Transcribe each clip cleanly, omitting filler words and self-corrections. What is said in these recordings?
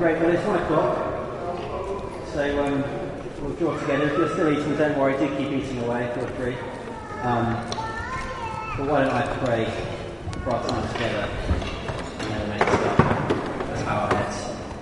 Great, well it's 1 o'clock, so we'll draw together. If you're still eating, don't worry, do keep eating away, feel free. But why don't I pray for our time together, and then we'll start. Let's bow our heads.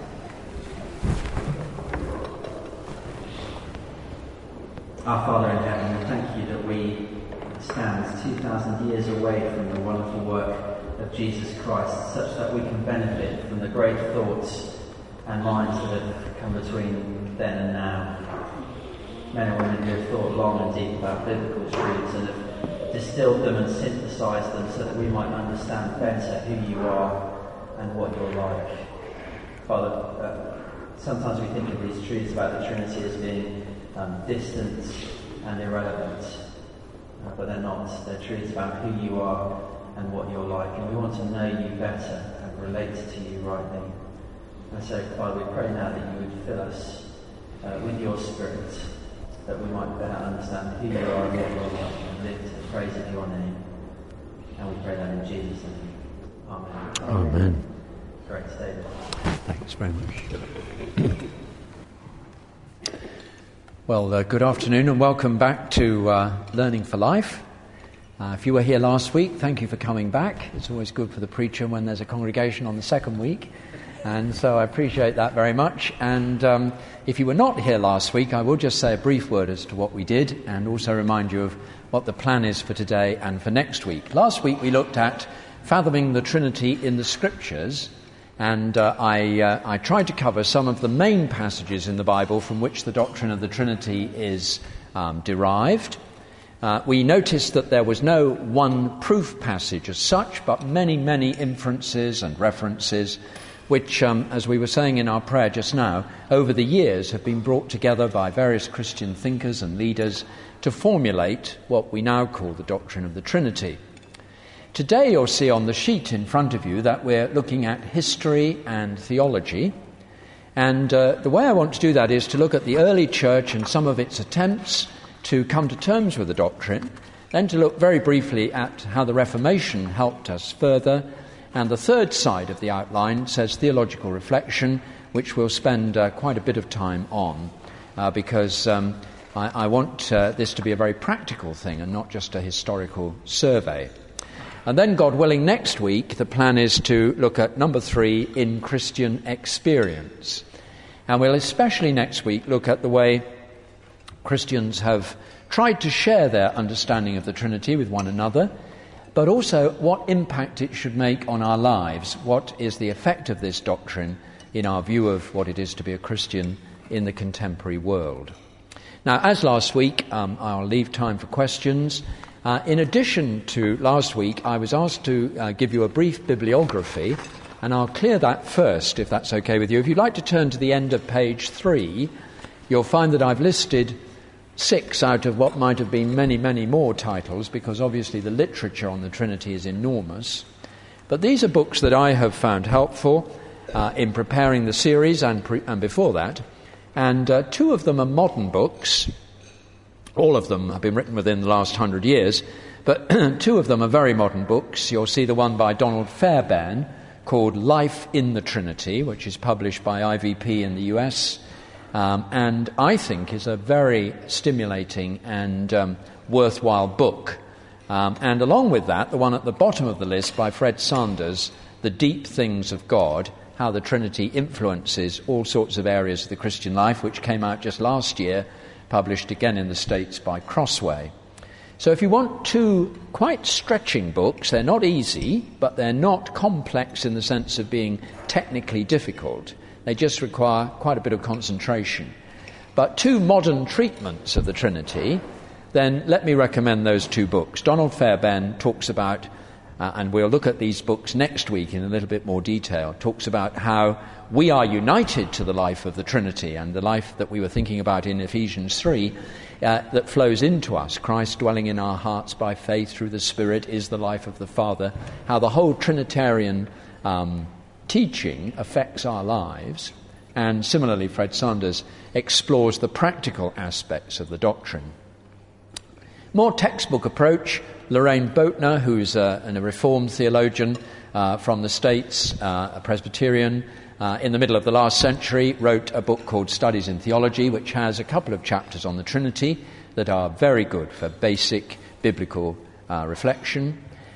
Our Father in heaven, we thank you that we stand 2,000 years away from the wonderful work of Jesus Christ, such that we can benefit from the great thoughts and minds that have come between then and now. Men and women who have thought long and deep about biblical truths and have distilled them and synthesized them so that we might understand better who you are and what you're like. Father, sometimes we think of these truths about the Trinity as being distant and irrelevant, but they're not. They're truths about who you are and what you're like, and we want to know you better and relate to you rightly. And so, Father, we pray now that you would fill us with your Spirit, that we might better understand who you are and what you're like, and live to the praise of your name. And we pray that in Jesus' name. Amen. Amen. Great, David. Thanks very much. Well, good afternoon and welcome back to Learning for Life. If you were here last week, thank you for coming back. It's always good for the preacher when there's a congregation on the second week, and so I appreciate that very much. And if you were not here last week, I will just say a brief word as to what we did and also remind you of what the plan is for today and for next week. Last week we looked at fathoming the Trinity in the Scriptures, and I tried to cover some of the main passages in the Bible from which the doctrine of the Trinity is derived. We noticed that there was no one proof passage as such, but many, many inferences and references which, as we were saying in our prayer just now, over the years have been brought together by various Christian thinkers and leaders to formulate what we now call the doctrine of the Trinity. Today you'll see on the sheet in front of you that we're looking at history and theology, and the way I want to do that is to look at the early church and some of its attempts to come to terms with the doctrine, then to look very briefly at how the Reformation helped us further, and the third side of the outline says theological reflection, which we'll spend quite a bit of time on, because I want this to be a very practical thing and not just a historical survey. And then, God willing, next week the plan is to look at number 3 in Christian experience. And we'll especially next week look at the way Christians have tried to share their understanding of the Trinity with one another, but also what impact it should make on our lives. What is the effect of this doctrine in our view of what it is to be a Christian in the contemporary world? Now, as last week, I'll leave time for questions. In addition to last week, I was asked to give you a brief bibliography, and I'll clear that first, if that's okay with you. If you'd like to turn to the end of page 3, you'll find that I've listed 6 out of what might have been many, many more titles, because obviously the literature on the Trinity is enormous. But these are books that I have found helpful in preparing the series and before that, and 2 of them are modern books. All of them have been written within the last 100 years, but 2 of them are very modern books. You'll see the one by Donald Fairbairn called Life in the Trinity, which is published by IVP in the US, and I think is a very stimulating and worthwhile book. And along with that, the one at the bottom of the list by Fred Sanders, The Deep Things of God, How the Trinity Influences All Sorts of Areas of the Christian Life, which came out just last year, published again in the States by Crossway. So if you want 2 quite stretching books, they're not easy, but they're not complex in the sense of being technically difficult. They just require quite a bit of concentration. But 2 modern treatments of the Trinity, then let me recommend those 2 books. Donald Fairbairn talks about, and we'll look at these books next week in a little bit more detail, talks about how we are united to the life of the Trinity and the life that we were thinking about in Ephesians 3 that flows into us. Christ dwelling in our hearts by faith through the Spirit is the life of the Father. How the whole Trinitarian teaching affects our lives. And similarly, Fred Sanders explores the practical aspects of the doctrine. More textbook approach, Lorraine Boatner, who's a Reformed theologian from the States, a Presbyterian, in the middle of the last century, wrote a book called Studies in Theology, which has a couple of chapters on the Trinity that are very good for basic biblical reflection.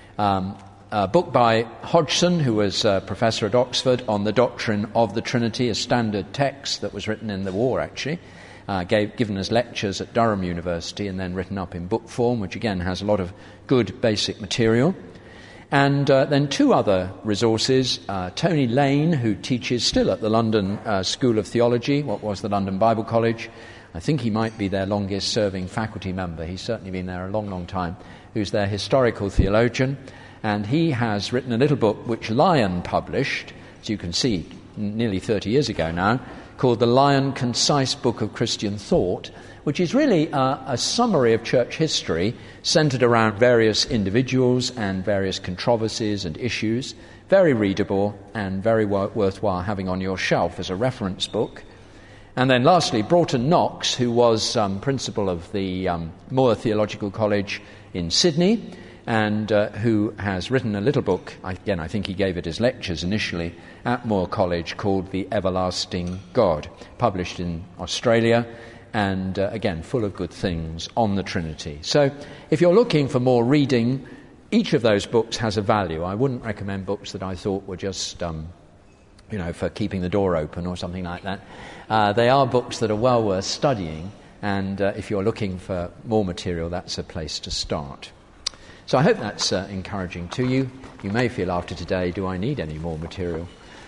A book by Hodgson, who was a professor at Oxford, on the doctrine of the Trinity, a standard text that was written in the war, actually, given as lectures at Durham University and then written up in book form, which again has a lot of good basic material. And then two other resources. Tony Lane, who teaches still at the London School of Theology, what was the London Bible College. I think he might be their longest-serving faculty member. He's certainly been there a long, long time, who's their historical theologian. And he has written a little book which Lion published, as you can see, nearly 30 years ago now, called The Lion Concise Book of Christian Thought, which is really a summary of church history centered around various individuals and various controversies and issues. Very readable and very worthwhile having on your shelf as a reference book. And then lastly, Broughton Knox, who was principal of the Moore Theological College in Sydney, and who has written a little book, again I think he gave it as lectures initially at Moore College, called The Everlasting God, published in Australia, and again full of good things on the Trinity. So if you're looking for more reading, each of those books has a value. I wouldn't recommend books that I thought were just for keeping the door open or something like that. They are books that are well worth studying, and if you're looking for more material, that's a place to start. So I hope that's encouraging to you. You may feel after today, do I need any more material?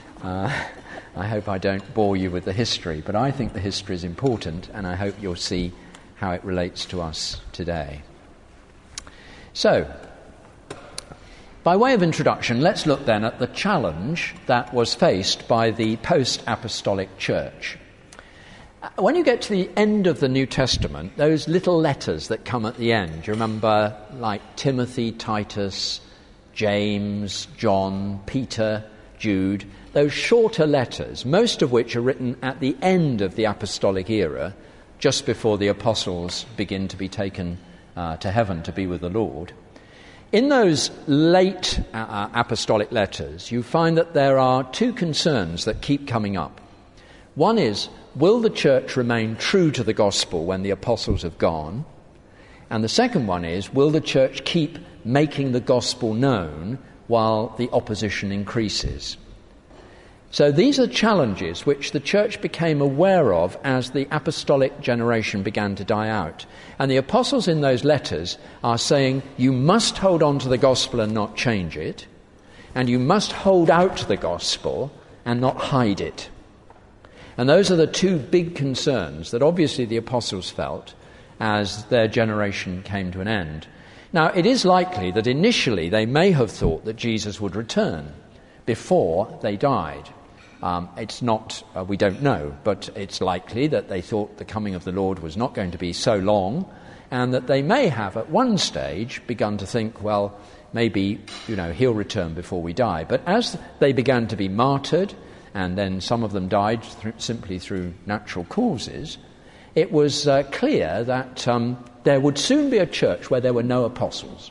I hope I don't bore you with the history, but I think the history is important, and I hope you'll see how it relates to us today. So, by way of introduction, let's look then at the challenge that was faced by the post-apostolic church. When you get to the end of the New Testament, those little letters that come at the end, you remember, like Timothy, Titus, James, John, Peter, Jude, those shorter letters, most of which are written at the end of the apostolic era, just before the apostles begin to be taken to heaven to be with the Lord. In those late apostolic letters, you find that there are two concerns that keep coming up. One is, will the church remain true to the gospel when the apostles have gone? And the second one is, will the church keep making the gospel known while the opposition increases? So these are challenges which the church became aware of as the apostolic generation began to die out. And the apostles in those letters are saying, you must hold on to the gospel and not change it, and you must hold out the gospel and not hide it. And those are the two big concerns that obviously the apostles felt as their generation came to an end. Now, it is likely that initially they may have thought that Jesus would return before they died. It's not, we don't know, but it's likely that they thought the coming of the Lord was not going to be so long, and that they may have at one stage begun to think, well, maybe, he'll return before we die. But as they began to be martyred, and then some of them died simply through natural causes, it was clear that there would soon be a church where there were no apostles.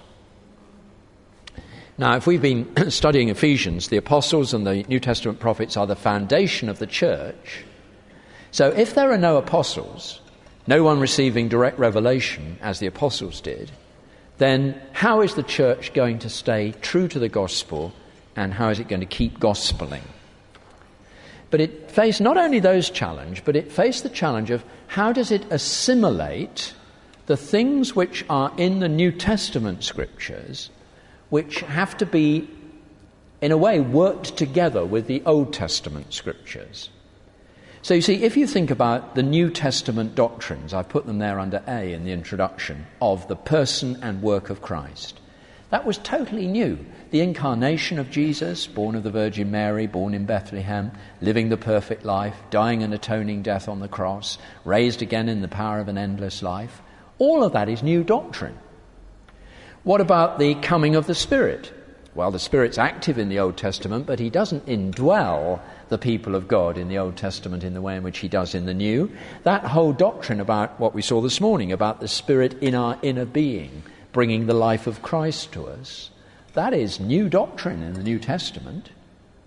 Now, if we've been studying Ephesians, the apostles and the New Testament prophets are the foundation of the church. So if there are no apostles, no one receiving direct revelation as the apostles did, then how is the church going to stay true to the gospel, and how is it going to keep gospeling? But it faced not only those challenges, but it faced the challenge of how does it assimilate the things which are in the New Testament scriptures, which have to be, in a way, worked together with the Old Testament scriptures. So you see, if you think about the New Testament doctrines, I've put them there under A in the introduction, of the person and work of Christ, that was totally new. The incarnation of Jesus, born of the Virgin Mary, born in Bethlehem, living the perfect life, dying an atoning death on the cross, raised again in the power of an endless life, all of that is new doctrine. What about the coming of the Spirit? Well, the Spirit's active in the Old Testament, but he doesn't indwell the people of God in the Old Testament in the way in which he does in the New. That whole doctrine about what we saw this morning, about the Spirit in our inner being, bringing the life of Christ to us, that is new doctrine in the New Testament.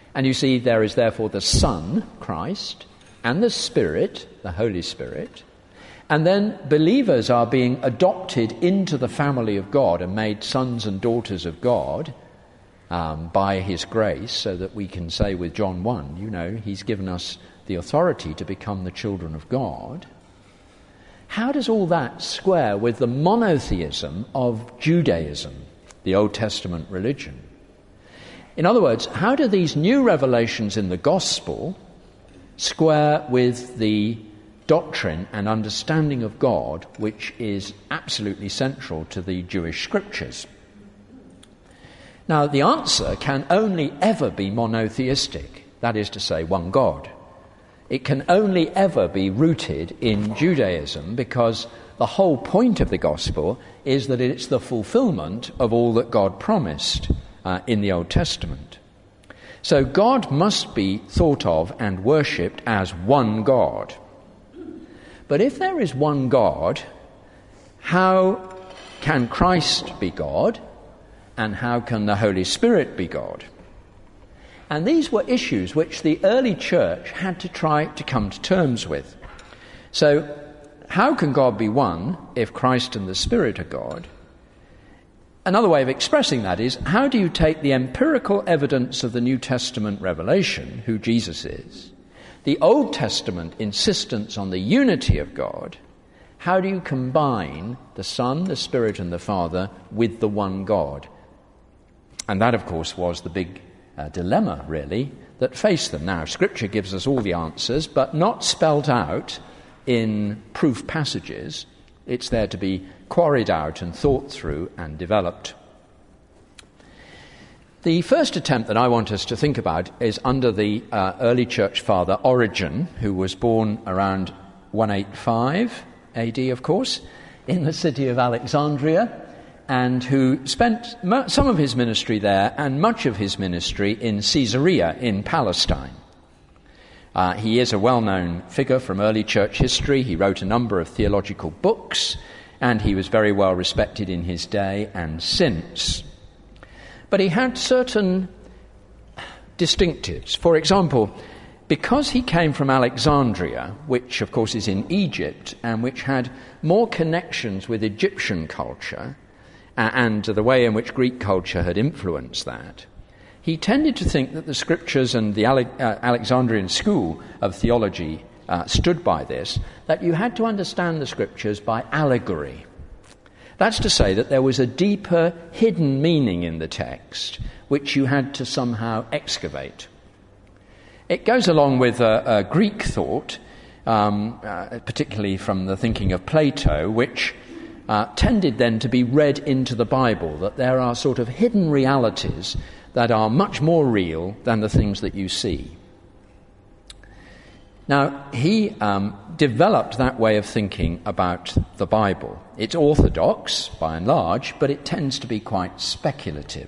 And you see, there is therefore the Son, Christ, and the Spirit, the Holy Spirit. And then believers are being adopted into the family of God and made sons and daughters of God by his grace, so that we can say with John 1, he's given us the authority to become the children of God. How does all that square with the monotheism of Judaism, the Old Testament religion? In other words, how do these new revelations in the gospel square with the doctrine and understanding of God, which is absolutely central to the Jewish scriptures? Now, the answer can only ever be monotheistic, that is to say, one God. It can only ever be rooted in Judaism, because the whole point of the gospel is that it's the fulfillment of all that God promised in the Old Testament. So God must be thought of and worshipped as one God. But if there is one God, how can Christ be God, and how can the Holy Spirit be God? And these were issues which the early church had to try to come to terms with. So, how can God be one if Christ and the Spirit are God? Another way of expressing that is, how do you take the empirical evidence of the New Testament revelation, who Jesus is, the Old Testament insistence on the unity of God, how do you combine the Son, the Spirit and the Father with the one God? And that, of course, was the big dilemma, really, that faced them. Now, Scripture gives us all the answers, but not spelt out in proof passages. It's there to be quarried out and thought through and developed. The first attempt that I want us to think about is under the early church father Origen, who was born around 185 AD, of course, in the city of Alexandria, and who spent some of his ministry there and much of his ministry in Caesarea in Palestine. He is a well-known figure from early church history. He wrote a number of theological books, and he was very well respected in his day and since. But he had certain distinctives. For example, because he came from Alexandria, which of course is in Egypt, and which had more connections with Egyptian culture, and the way in which Greek culture had influenced that, he tended to think that the scriptures and the Alexandrian school of theology stood by this, that you had to understand the scriptures by allegory. That's to say that there was a deeper hidden meaning in the text which you had to somehow excavate. It goes along with a Greek thought, particularly from the thinking of Plato, which tended then to be read into the Bible, that there are sort of hidden realities that are much more real than the things that you see. Now, he developed that way of thinking about the Bible. It's orthodox, by and large, but it tends to be quite speculative.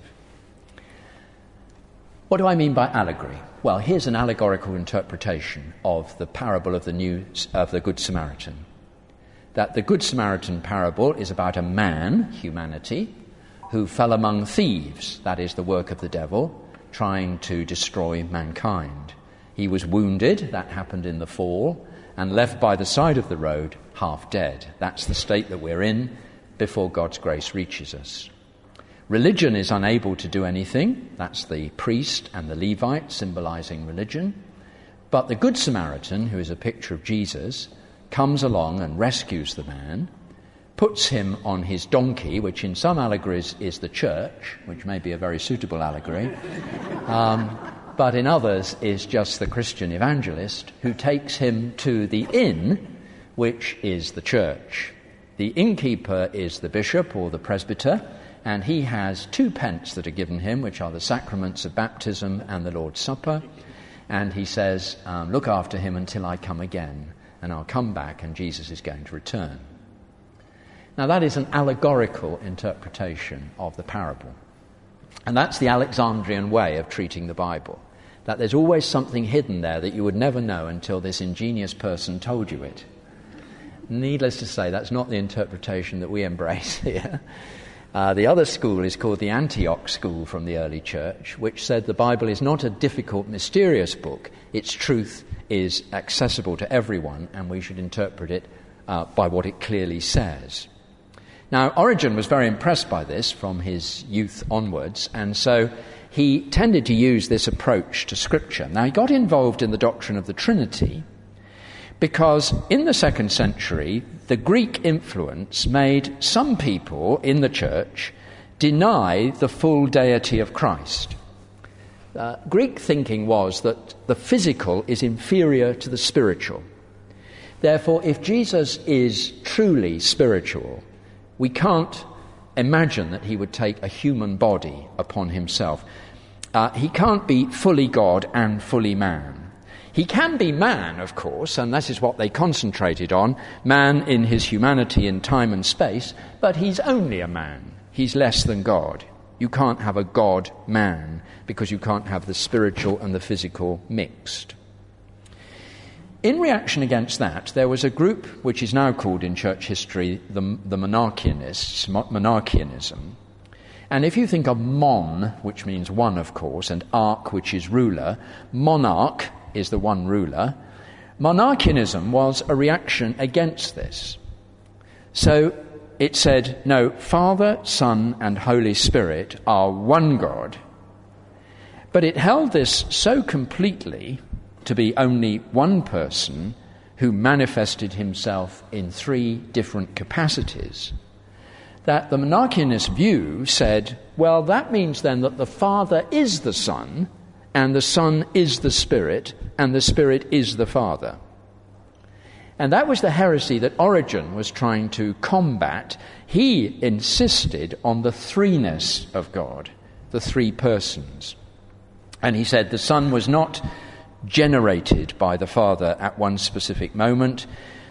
What do I mean by allegory? Well, here's an allegorical interpretation of the parable of the Good Samaritan. That the Good Samaritan parable is about a man, humanity, who fell among thieves, that is the work of the devil, trying to destroy mankind. He was wounded, that happened in the fall, and left by the side of the road, half dead. That's the state that we're in before God's grace reaches us. Religion is unable to do anything. That's the priest and the Levite symbolizing religion. But the Good Samaritan, who is a picture of Jesus, comes along and rescues the man, puts him on his donkey, which in some allegories is the church, which may be a very suitable allegory, but in others is just the Christian evangelist, who takes him to the inn, which is the church. The innkeeper is the bishop or the presbyter, and he has 2 pence that are given him, which are the sacraments of baptism and the Lord's Supper, and he says, look after him until I come again, and I'll come back and Jesus is going to return. Now that is an allegorical interpretation of the parable. And that's the Alexandrian way of treating the Bible, that there's always something hidden there that you would never know until this ingenious person told you it. Needless to say, that's not the interpretation that we embrace here. The other school is called the Antioch School from the early church, which said the Bible is not a difficult, mysterious book. Its truth is accessible to everyone, and we should interpret it by what it clearly says. Now, Origen was very impressed by this from his youth onwards, and so he tended to use this approach to Scripture. Now, he got involved in the doctrine of the Trinity because in the 2nd century, the Greek influence made some people in the church deny the full deity of Christ. Greek thinking was that the physical is inferior to the spiritual. Therefore, if Jesus is truly spiritual, we can't imagine that he would take a human body upon himself. He can't be fully God and fully man. He can be man, of course, and that is what they concentrated on, man in his humanity in time and space, but he's only a man. He's less than God. You can't have a God-man because you can't have the spiritual and the physical mixed. In reaction against that, there was a group which is now called in church history the Monarchianists, Monarchianism. And if you think of mon, which means one, of course, and arch, which is ruler, monarch is the one ruler. Monarchianism was a reaction against this. So it said, no, Father, Son, and Holy Spirit are one God. But it held this so completely to be only one person who manifested himself in 3 different capacities, that the Monarchianist view said, well, that means then that the Father is the Son, and the Son is the Spirit, and the Spirit is the Father. And that was the heresy that Origen was trying to combat. He insisted on the threeness of God, the 3 persons. And he said the Son was not generated by the Father at one specific moment.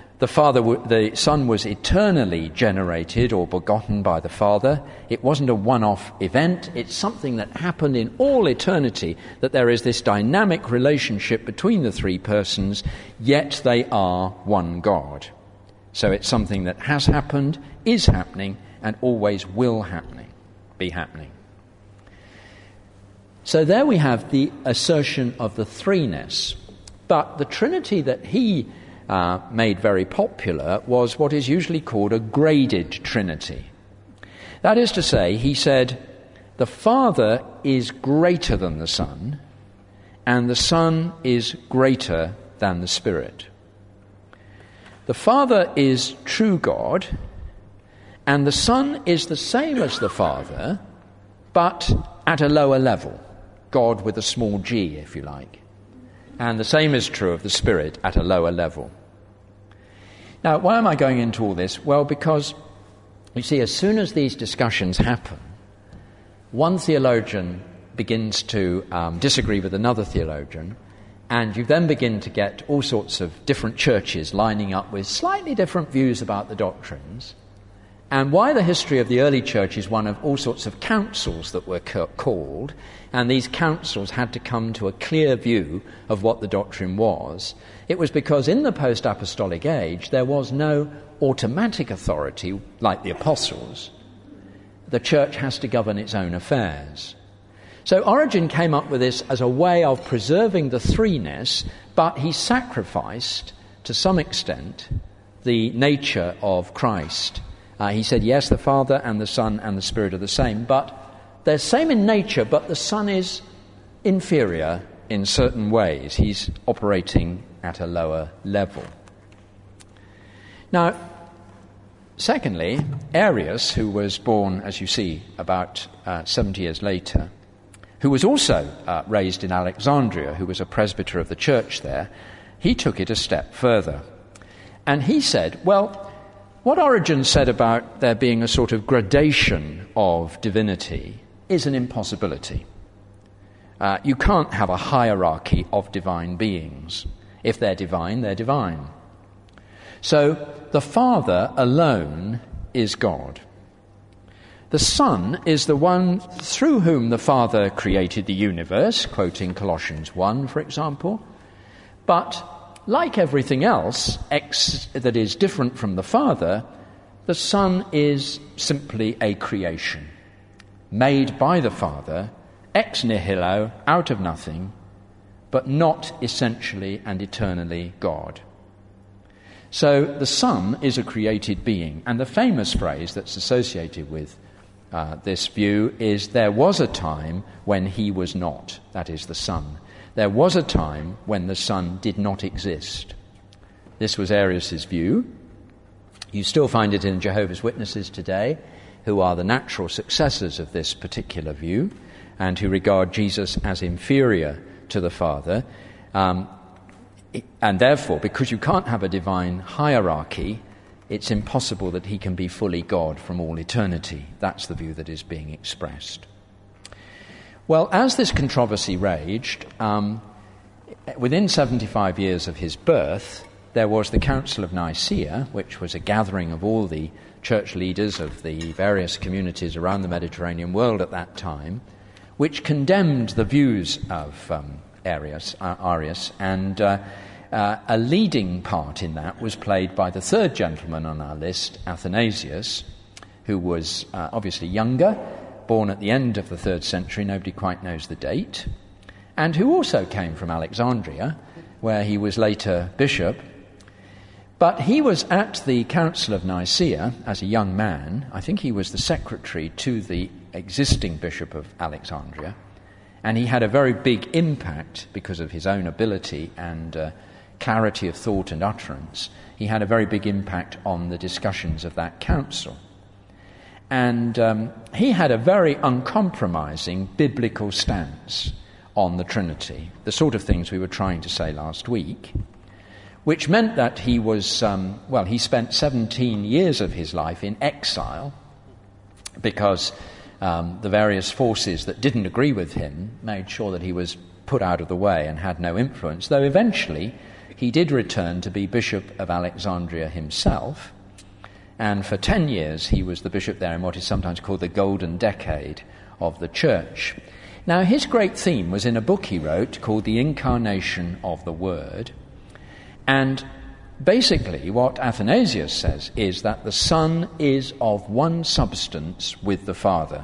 The Son was eternally generated or begotten by the Father. It wasn't a one-off event. It's something that happened in all eternity, that there is this dynamic relationship between the 3 persons, yet they are one God. So it's something that has happened, is happening, and always will be happening. So there we have the assertion of the threeness. But the Trinity that he made very popular was what is usually called a graded Trinity. That is to say, he said, the Father is greater than the Son, and the Son is greater than the Spirit. The Father is true God, and the Son is the same as the Father, but at a lower level. God with a small g, if you like. And the same is true of the Spirit at a lower level. Now, why am I going into all this? Well, because, you see, as soon as these discussions happen, one theologian begins to disagree with another theologian, and you then begin to get all sorts of different churches lining up with slightly different views about the doctrines. And why the history of the early church is one of all sorts of councils that were called, and these councils had to come to a clear view of what the doctrine was. It was because in the post-apostolic age there was no automatic authority like the apostles. The church has to govern its own affairs. So Origen came up with this as a way of preserving the threeness, but he sacrificed, to some extent, the nature of Christ. He said, yes, the Father and the Son and the Spirit are the same, but they're same in nature, but the Son is inferior in certain ways. He's operating at a lower level. Now, secondly, Arius, who was born, as you see, about 70 years later, who was also raised in Alexandria, who was a presbyter of the church there, he took it a step further. And he said, well, what Origen said about there being a sort of gradation of divinity is an impossibility. You can't have a hierarchy of divine beings. If they're divine, they're divine. So the Father alone is God. The Son is the one through whom the Father created the universe, quoting Colossians 1, for example. But like everything else that is different from the Father the Son is simply a creation, made by the Father, ex nihilo, out of nothing, but not essentially and eternally God. So the Son is a created being, and the famous phrase that's associated with this view is, there was a time when he was not, that is the Son. There was a time when the Son did not exist. This was Arius' view. You still find it in Jehovah's Witnesses today, who are the natural successors of this particular view, and who regard Jesus as inferior to the Father. And therefore, because you can't have a divine hierarchy, it's impossible that he can be fully God from all eternity. That's the view that is being expressed. Well, as this controversy raged, within 75 years of his birth, there was the Council of Nicaea, which was a gathering of all the church leaders of the various communities around the Mediterranean world at that time, which condemned the views of Arius, and a leading part in that was played by the third gentleman on our list, Athanasius, who was obviously younger, born at the end of the 3rd century, nobody quite knows the date, and who also came from Alexandria, where he was later bishop. But he was at the Council of Nicaea as a young man. I think he was the secretary to the existing bishop of Alexandria, and he had a very big impact because of his own ability and clarity of thought and utterance. He had a very big impact on the discussions of that council. And he had a very uncompromising biblical stance on the Trinity, the sort of things we were trying to say last week, which meant that he was, he spent 17 years of his life in exile because the various forces that didn't agree with him made sure that he was put out of the way and had no influence, though eventually he did return to be Bishop of Alexandria himself, and for 10 years he was the bishop there in what is sometimes called the Golden Decade of the Church. Now, his great theme was in a book he wrote called The Incarnation of the Word, and basically what Athanasius says is that the Son is of one substance with the Father.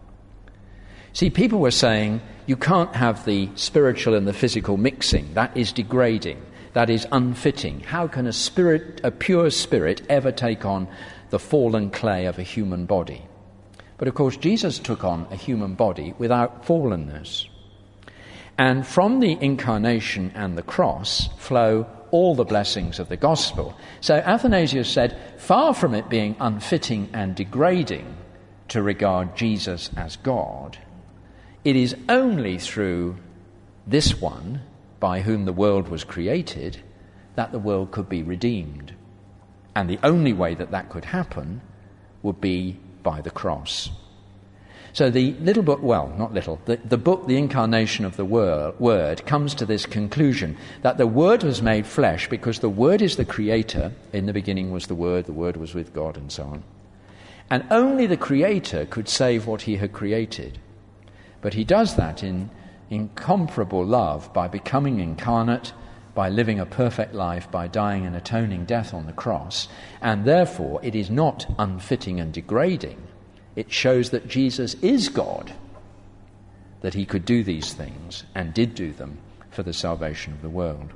See, people were saying you can't have the spiritual and the physical mixing. That is degrading. That is unfitting. How can a pure spirit ever take on the fallen clay of a human body? But of course, Jesus took on a human body without fallenness. And from the incarnation and the cross flow all the blessings of the gospel. So Athanasius said, far from it being unfitting and degrading to regard Jesus as God, it is only through this one, by whom the world was created, that the world could be redeemed. And the only way that that could happen would be by the cross. So the little book, the book, The Incarnation of the Word, comes to this conclusion that the Word was made flesh because the Word is the Creator. In the beginning was the Word was with God, and so on. And only the Creator could save what he had created. But he does that in incomparable love by becoming incarnate, by living a perfect life, by dying an atoning death on the cross. And therefore it is not unfitting and degrading. It shows that Jesus is God, that he could do these things and did do them for the salvation of the world.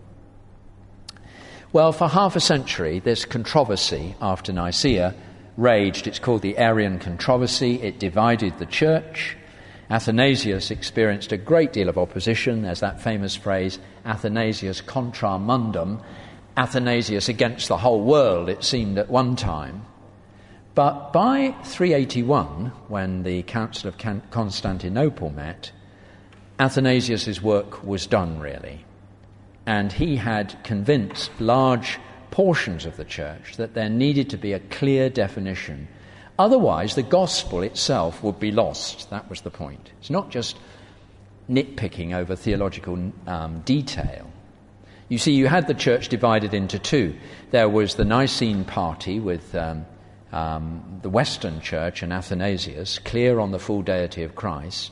Well, for half a century, this controversy after Nicaea raged. It's called the Arian controversy. It divided the church. Athanasius experienced a great deal of opposition. There's that famous phrase, Athanasius contra mundum, Athanasius against the whole world, it seemed at one time. But by 381, when the Council of Constantinople met, Athanasius' work was done, really. And he had convinced large portions of the church that there needed to be a clear definition. Otherwise, the gospel itself would be lost. That was the point. It's not just nitpicking over theological detail. You see, you had the church divided into two. There was the Nicene party with the Western church and Athanasius, clear on the full deity of Christ.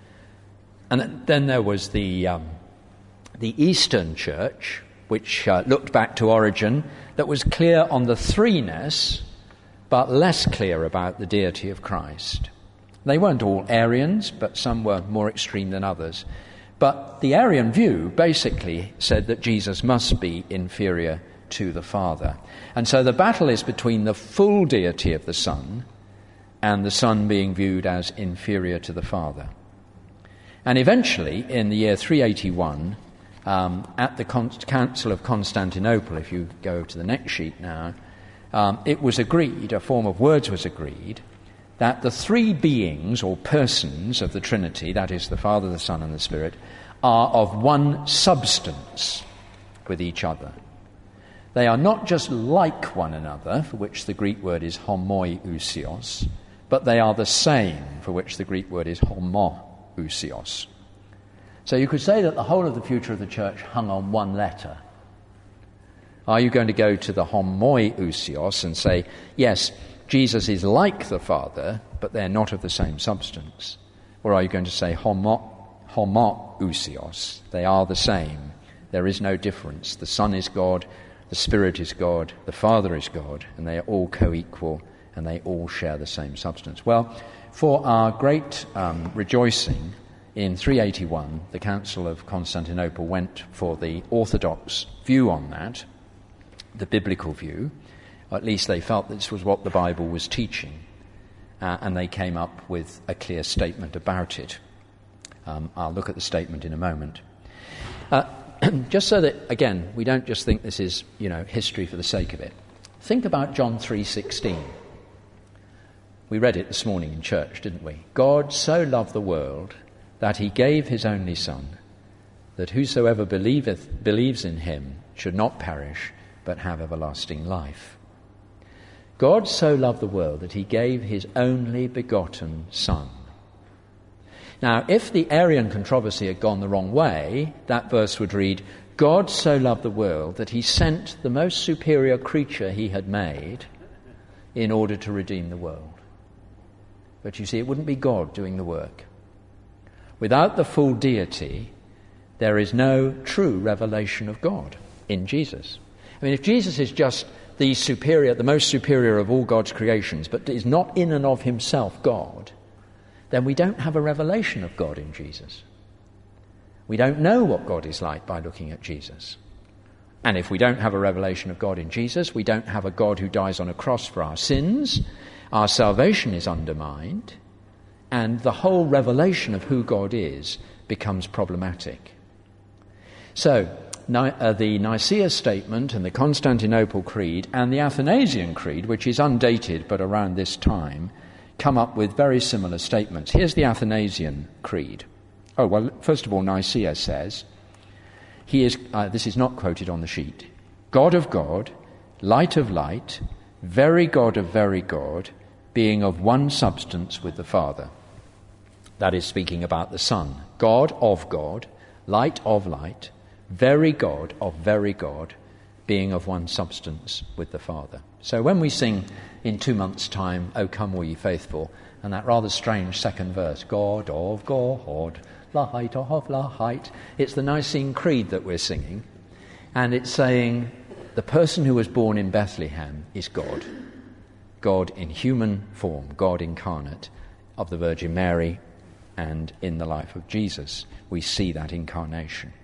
And then there was the Eastern church, which looked back to Origen, that was clear on the threeness, but less clear about the deity of Christ. They weren't all Arians, but some were more extreme than others. But the Arian view basically said that Jesus must be inferior to the Father. And so the battle is between the full deity of the Son and the Son being viewed as inferior to the Father. And eventually, in the year 381, at the Council of Constantinople, if you go to the next sheet now, it was agreed, a form of words was agreed, that the three beings or persons of the Trinity, that is the Father, the Son, and the Spirit, are of one substance with each other. They are not just like one another, for which the Greek word is homoiousios, but they are the same, for which the Greek word is homoousios. So you could say that the whole of the future of the church hung on one letter. Are you going to go to the homoiousios and say, yes, Jesus is like the Father, but they're not of the same substance? Or are you going to say homoousios? They are the same. There is no difference. The Son is God, the Spirit is God, the Father is God, and they are all co-equal, and they all share the same substance. Well, for our great rejoicing, in 381, the Council of Constantinople went for the orthodox view on that, the biblical view. Or at least they felt this was what the Bible was teaching, and they came up with a clear statement about it. I'll look at the statement in a moment. Just so that, again, we don't just think this is, history for the sake of it. Think about John 3:16. We read it this morning in church, didn't we? God so loved the world that he gave his only Son, that whosoever believes in him should not perish, but have everlasting life. God so loved the world that he gave his only begotten Son. Now, if the Arian controversy had gone the wrong way, that verse would read, God so loved the world that he sent the most superior creature he had made in order to redeem the world. But you see, it wouldn't be God doing the work. Without the full deity, there is no true revelation of God in Jesus. I mean, if Jesus is just the most superior of all God's creations, but is not in and of himself God, then we don't have a revelation of God in Jesus. We don't know what God is like by looking at Jesus. And if we don't have a revelation of God in Jesus, we don't have a God who dies on a cross for our sins, our salvation is undermined, and the whole revelation of who God is becomes problematic. So, the Nicaea Statement and the Constantinople Creed and the Athanasian Creed, which is undated but around this time, come up with very similar statements. Here's the Athanasian Creed. Oh, well, first of all, Nicaea says, he is, this is not quoted on the sheet, God of God, light of light, very God of very God, being of one substance with the Father. That is speaking about the Son. God of God, light of light, very God of very God, being of one substance with the Father. So when we sing in 2 months' time, O come all ye faithful, and that rather strange second verse, God of God, light of light, it's the Nicene Creed that we're singing, and it's saying the person who was born in Bethlehem is God. God in human form, God incarnate of the Virgin Mary, and in the life of Jesus we see that incarnation.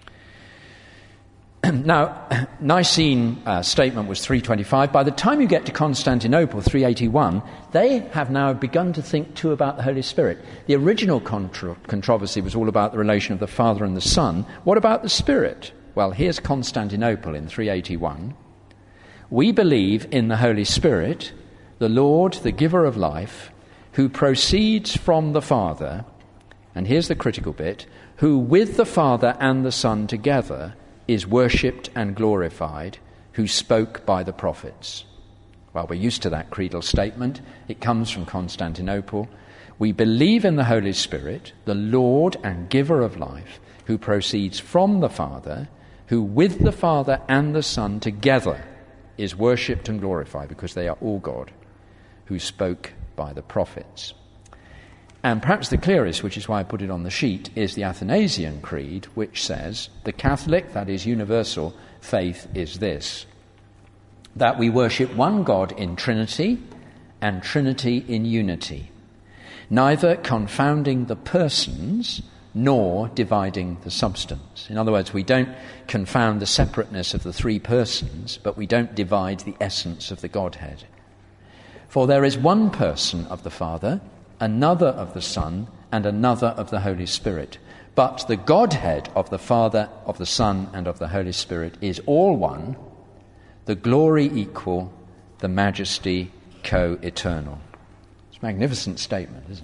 Now, Nicene statement was 325. By the time you get to Constantinople, 381, they have now begun to think too about the Holy Spirit. The original controversy was all about the relation of the Father and the Son. What about the Spirit? Well, here's Constantinople in 381. We believe in the Holy Spirit, the Lord, the giver of life, who proceeds from the Father, and here's the critical bit, who with the Father and the Son together is worshipped and glorified, who spoke by the prophets. Well, we're used to that creedal statement. It comes from Constantinople. We believe in the Holy Spirit, the Lord and giver of life, who proceeds from the Father, who with the Father and the Son together is worshipped and glorified, because they are all God, who spoke by the prophets. And perhaps the clearest, which is why I put it on the sheet, is the Athanasian Creed, which says the Catholic, that is universal, faith is this: that we worship one God in Trinity, and Trinity in unity, neither confounding the persons nor dividing the substance. In other words, we don't confound the separateness of the three persons, but we don't divide the essence of the Godhead. For there is one person of the Father, another of the Son, and another of the Holy Spirit. But the Godhead of the Father, of the Son, and of the Holy Spirit is all one, the glory equal, the majesty co-eternal. It's a magnificent statement, isn't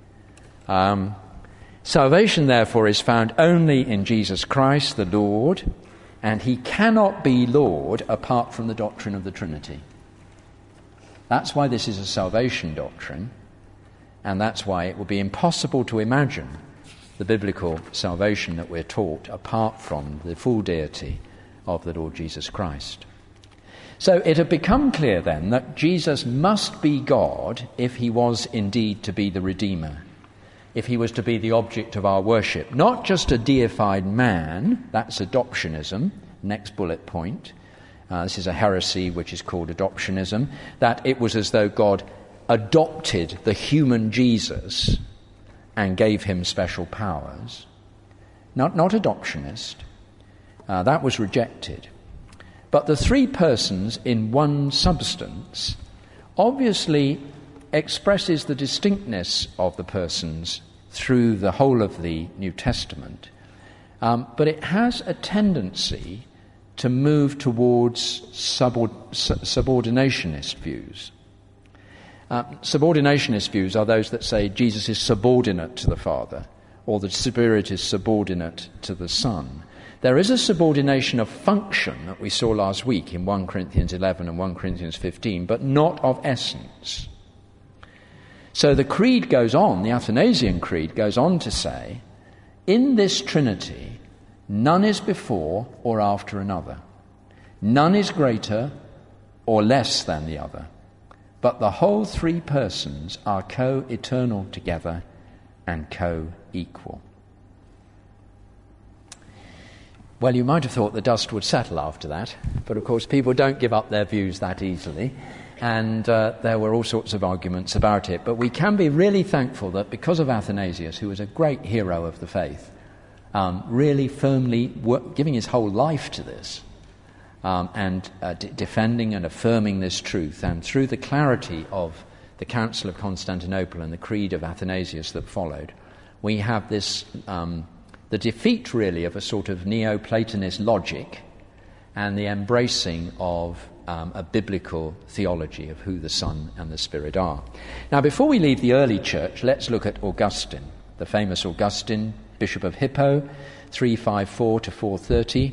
it? Salvation, therefore, is found only in Jesus Christ, the Lord, and he cannot be Lord apart from the doctrine of the Trinity. That's why this is a salvation doctrine, and that's why it would be impossible to imagine the biblical salvation that we're taught apart from the full deity of the Lord Jesus Christ. So it had become clear then that Jesus must be God if he was indeed to be the Redeemer, if he was to be the object of our worship. Not just a deified man, that's adoptionism, next bullet point. This is a heresy which is called adoptionism, that it was as though God adopted the human Jesus and gave him special powers. Not adoptionist. That was rejected. But the three persons in one substance obviously expresses the distinctness of the persons through the whole of the New Testament. But it has a tendency to move towards subordinationist views. Subordinationist views are those that say Jesus is subordinate to the Father, or the Spirit is subordinate to the Son. There is a subordination of function that we saw last week in 1 Corinthians 11 and 1 Corinthians 15, but not of essence. So the creed goes on, the Athanasian Creed goes on to say, in this Trinity, none is before or after another. None is greater or less than the other. But the whole three persons are co-eternal together and co-equal. Well, you might have thought the dust would settle after that, but of course people don't give up their views that easily, and there were all sorts of arguments about it. But we can be really thankful that because of Athanasius, who was a great hero of the faith, really firmly giving his whole life to this, and defending and affirming this truth, and through the clarity of the Council of Constantinople and the Creed of Athanasius that followed, we have this the defeat really of a sort of Neoplatonist logic and the embracing of a biblical theology of who the Son and the Spirit are. Now, before we leave the early church, let's look at Augustine, the famous Augustine, Bishop of Hippo, 354 to 430.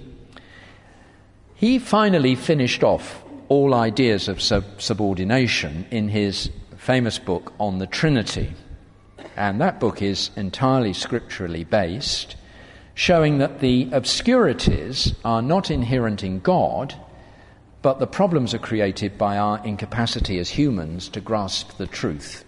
He finally finished off all ideas of subordination in his famous book on the Trinity. And that book is entirely scripturally based, showing that the obscurities are not inherent in God, but the problems are created by our incapacity as humans to grasp the truth.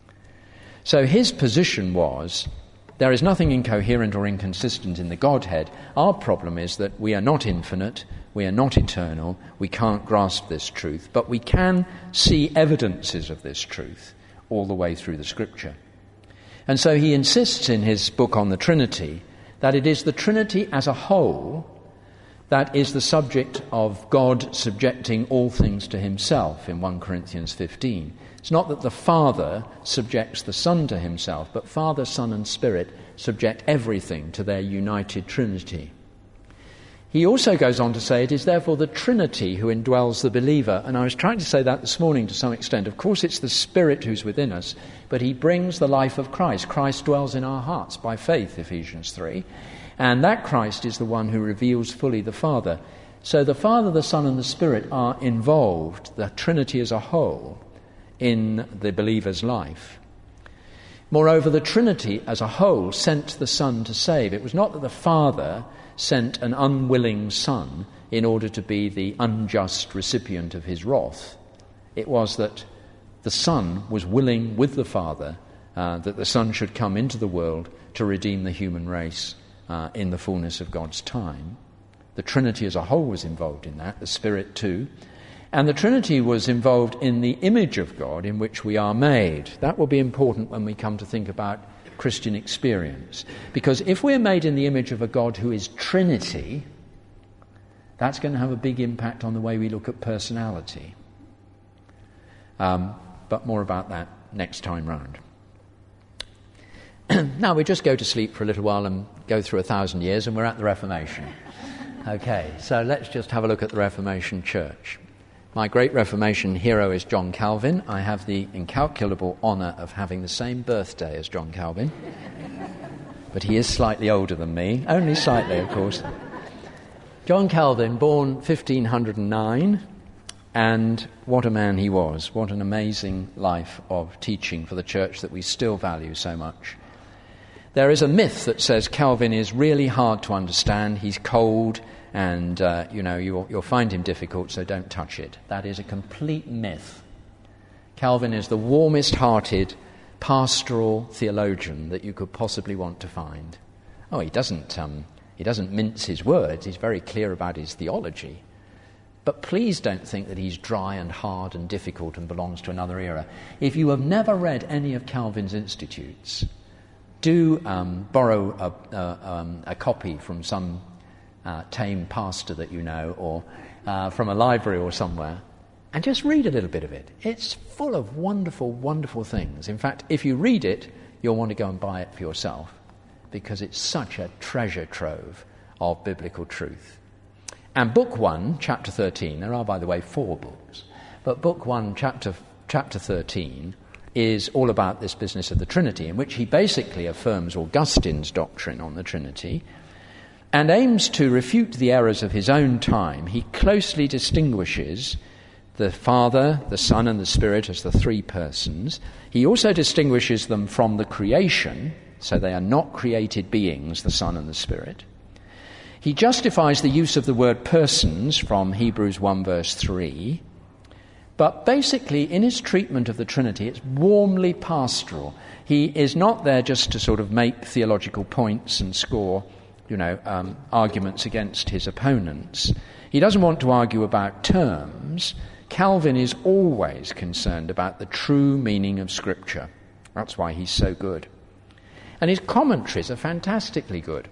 So his position was, there is nothing incoherent or inconsistent in the Godhead. Our problem is that we are not infinite, we are not eternal, we can't grasp this truth, but we can see evidences of this truth all the way through the Scripture. And so he insists in his book on the Trinity that it is the Trinity as a whole that is the subject of God subjecting all things to himself in 1 Corinthians 15. It's not that the Father subjects the Son to himself, but Father, Son and Spirit subject everything to their united Trinity. He also goes on to say it is therefore the Trinity who indwells the believer. And I was trying to say that this morning to some extent. Of course it's the Spirit who's within us, but he brings the life of Christ. Christ dwells in our hearts by faith, Ephesians 3. And that Christ is the one who reveals fully the Father. So the Father, the Son and the Spirit are involved, the Trinity as a whole, in the believer's life. Moreover, the Trinity as a whole sent the Son to save. It was not that the Father sent an unwilling Son in order to be the unjust recipient of his wrath. It was that the Son was willing with the Father that the Son should come into the world to redeem the human race in the fullness of God's time. The Trinity as a whole was involved in that, the Spirit too. And the Trinity was involved in the image of God in which we are made. That will be important when we come to think about Christian experience. Because if we're made in the image of a God who is Trinity, that's going to have a big impact on the way we look at personality. But more about that next time round. Now we just go to sleep for a little while and go through 1,000 years and we're at the Reformation. Okay, so let's just have a look at the Reformation Church. My great Reformation hero is John Calvin. I have the incalculable honour of having the same birthday as John Calvin. But he is slightly older than me, only slightly, of course. John Calvin, born 1509, and what a man he was. What an amazing life of teaching for the church that we still value so much. There is a myth that says Calvin is really hard to understand, he's cold, and, you'll find him difficult, so don't touch it. That is a complete myth. Calvin is the warmest-hearted pastoral theologian that you could possibly want to find. Oh, he doesn't mince his words. He's very clear about his theology. But please don't think that he's dry and hard and difficult and belongs to another era. If you have never read any of Calvin's Institutes, do borrow a copy from some tame pastor that you know, or from a library or somewhere, and just read a little bit of it. It's full of wonderful, wonderful things. In fact, if you read it, you'll want to go and buy it for yourself, because it's such a treasure trove of biblical truth. And Book 1, Chapter 13, there are, by the way, 4 books, but Book 1, Chapter 13, is all about this business of the Trinity, in which he basically affirms Augustine's doctrine on the Trinity, and aims to refute the errors of his own time. He closely distinguishes the Father, the Son, and the Spirit as the 3 persons. He also distinguishes them from the creation, so they are not created beings, the Son and the Spirit. He justifies the use of the word persons from Hebrews 1 verse 3, but basically in his treatment of the Trinity it's warmly pastoral. He is not there just to sort of make theological points and score arguments against his opponents. He doesn't want to argue about terms. Calvin is always concerned about the true meaning of Scripture. That's why he's so good. And his commentaries are fantastically good.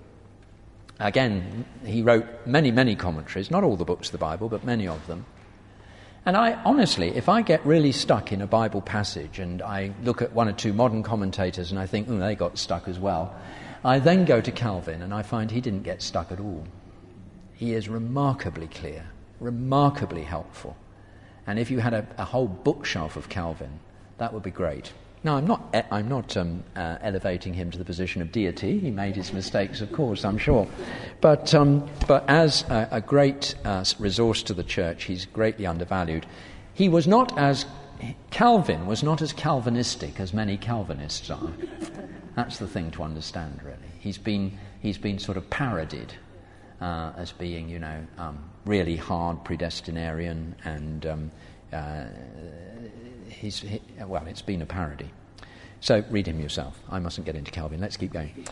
Again, he wrote many, many commentaries, not all the books of the Bible, but many of them. And I honestly, if I get really stuck in a Bible passage and I look at 1 or 2 modern commentators and I think, they got stuck as well, I then go to Calvin and I find he didn't get stuck at all. He is remarkably clear, remarkably helpful. And if you had a whole bookshelf of Calvin, that would be great. Now, I'm not elevating him to the position of deity. He made his mistakes, of course, I'm sure. But as a great resource to the church, he's greatly undervalued. Calvin was not as Calvinistic as many Calvinists are. That's the thing to understand, really. He's been sort of parodied as being, really hard predestinarian, and it's been a parody. So read him yourself. I mustn't get into Calvin. Let's keep going.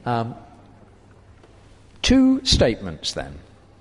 2 statements then,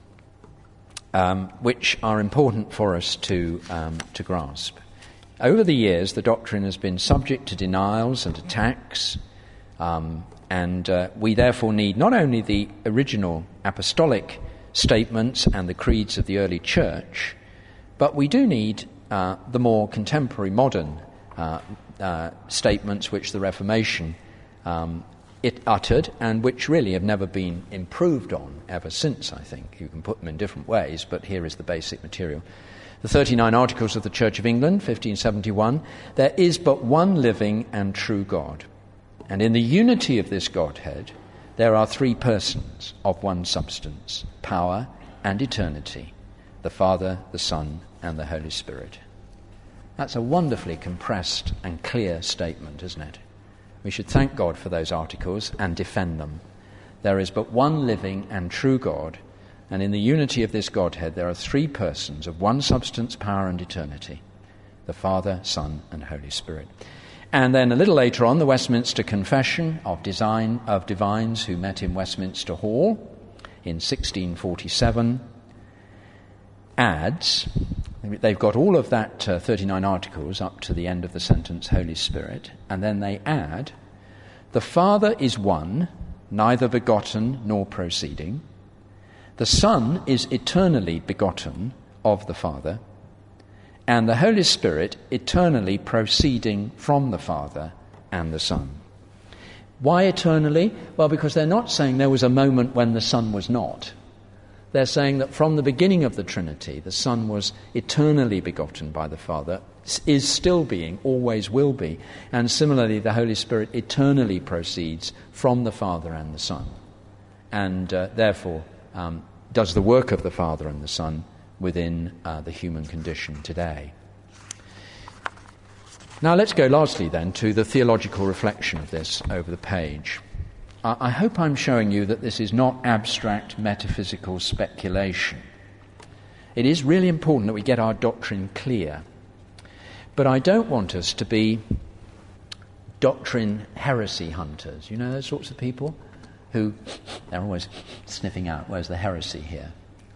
which are important for us to grasp. Over the years, the doctrine has been subject to denials and attacks, and we therefore need not only the original apostolic statements and the creeds of the early church, but we do need the more contemporary, modern statements which the Reformation it uttered, and which really have never been improved on ever since, I think. You can put them in different ways, but here is the basic material. The 39 Articles of the Church of England, 1571, there is but one living and true God, and in the unity of this Godhead there are 3 persons of one substance, power and eternity, the Father, the Son, and the Holy Spirit. That's a wonderfully compressed and clear statement, isn't it? We should thank God for those articles and defend them. There is but one living and true God, and in the unity of this Godhead there are 3 persons of one substance, power, and eternity, the Father, Son, and Holy Spirit. And then a little later on, the Westminster Confession of Divines who met in Westminster Hall in 1647 adds They've got all of that 39 articles up to the end of the sentence, Holy Spirit, and then they add, the Father is one, neither begotten nor proceeding. The Son is eternally begotten of the Father, and the Holy Spirit eternally proceeding from the Father and the Son. Why eternally? Well, because they're not saying there was a moment when the Son was not. They're saying that from the beginning of the Trinity, the Son was eternally begotten by the Father, is still being, always will be, and similarly the Holy Spirit eternally proceeds from the Father and the Son, and therefore does the work of the Father and the Son within the human condition today. Now let's go lastly then to the theological reflection of this over the page. I hope I'm showing you that this is not abstract metaphysical speculation. It is really important that we get our doctrine clear. But I don't want us to be doctrine heresy hunters. You know those sorts of people who, they're always sniffing out, where's the heresy here?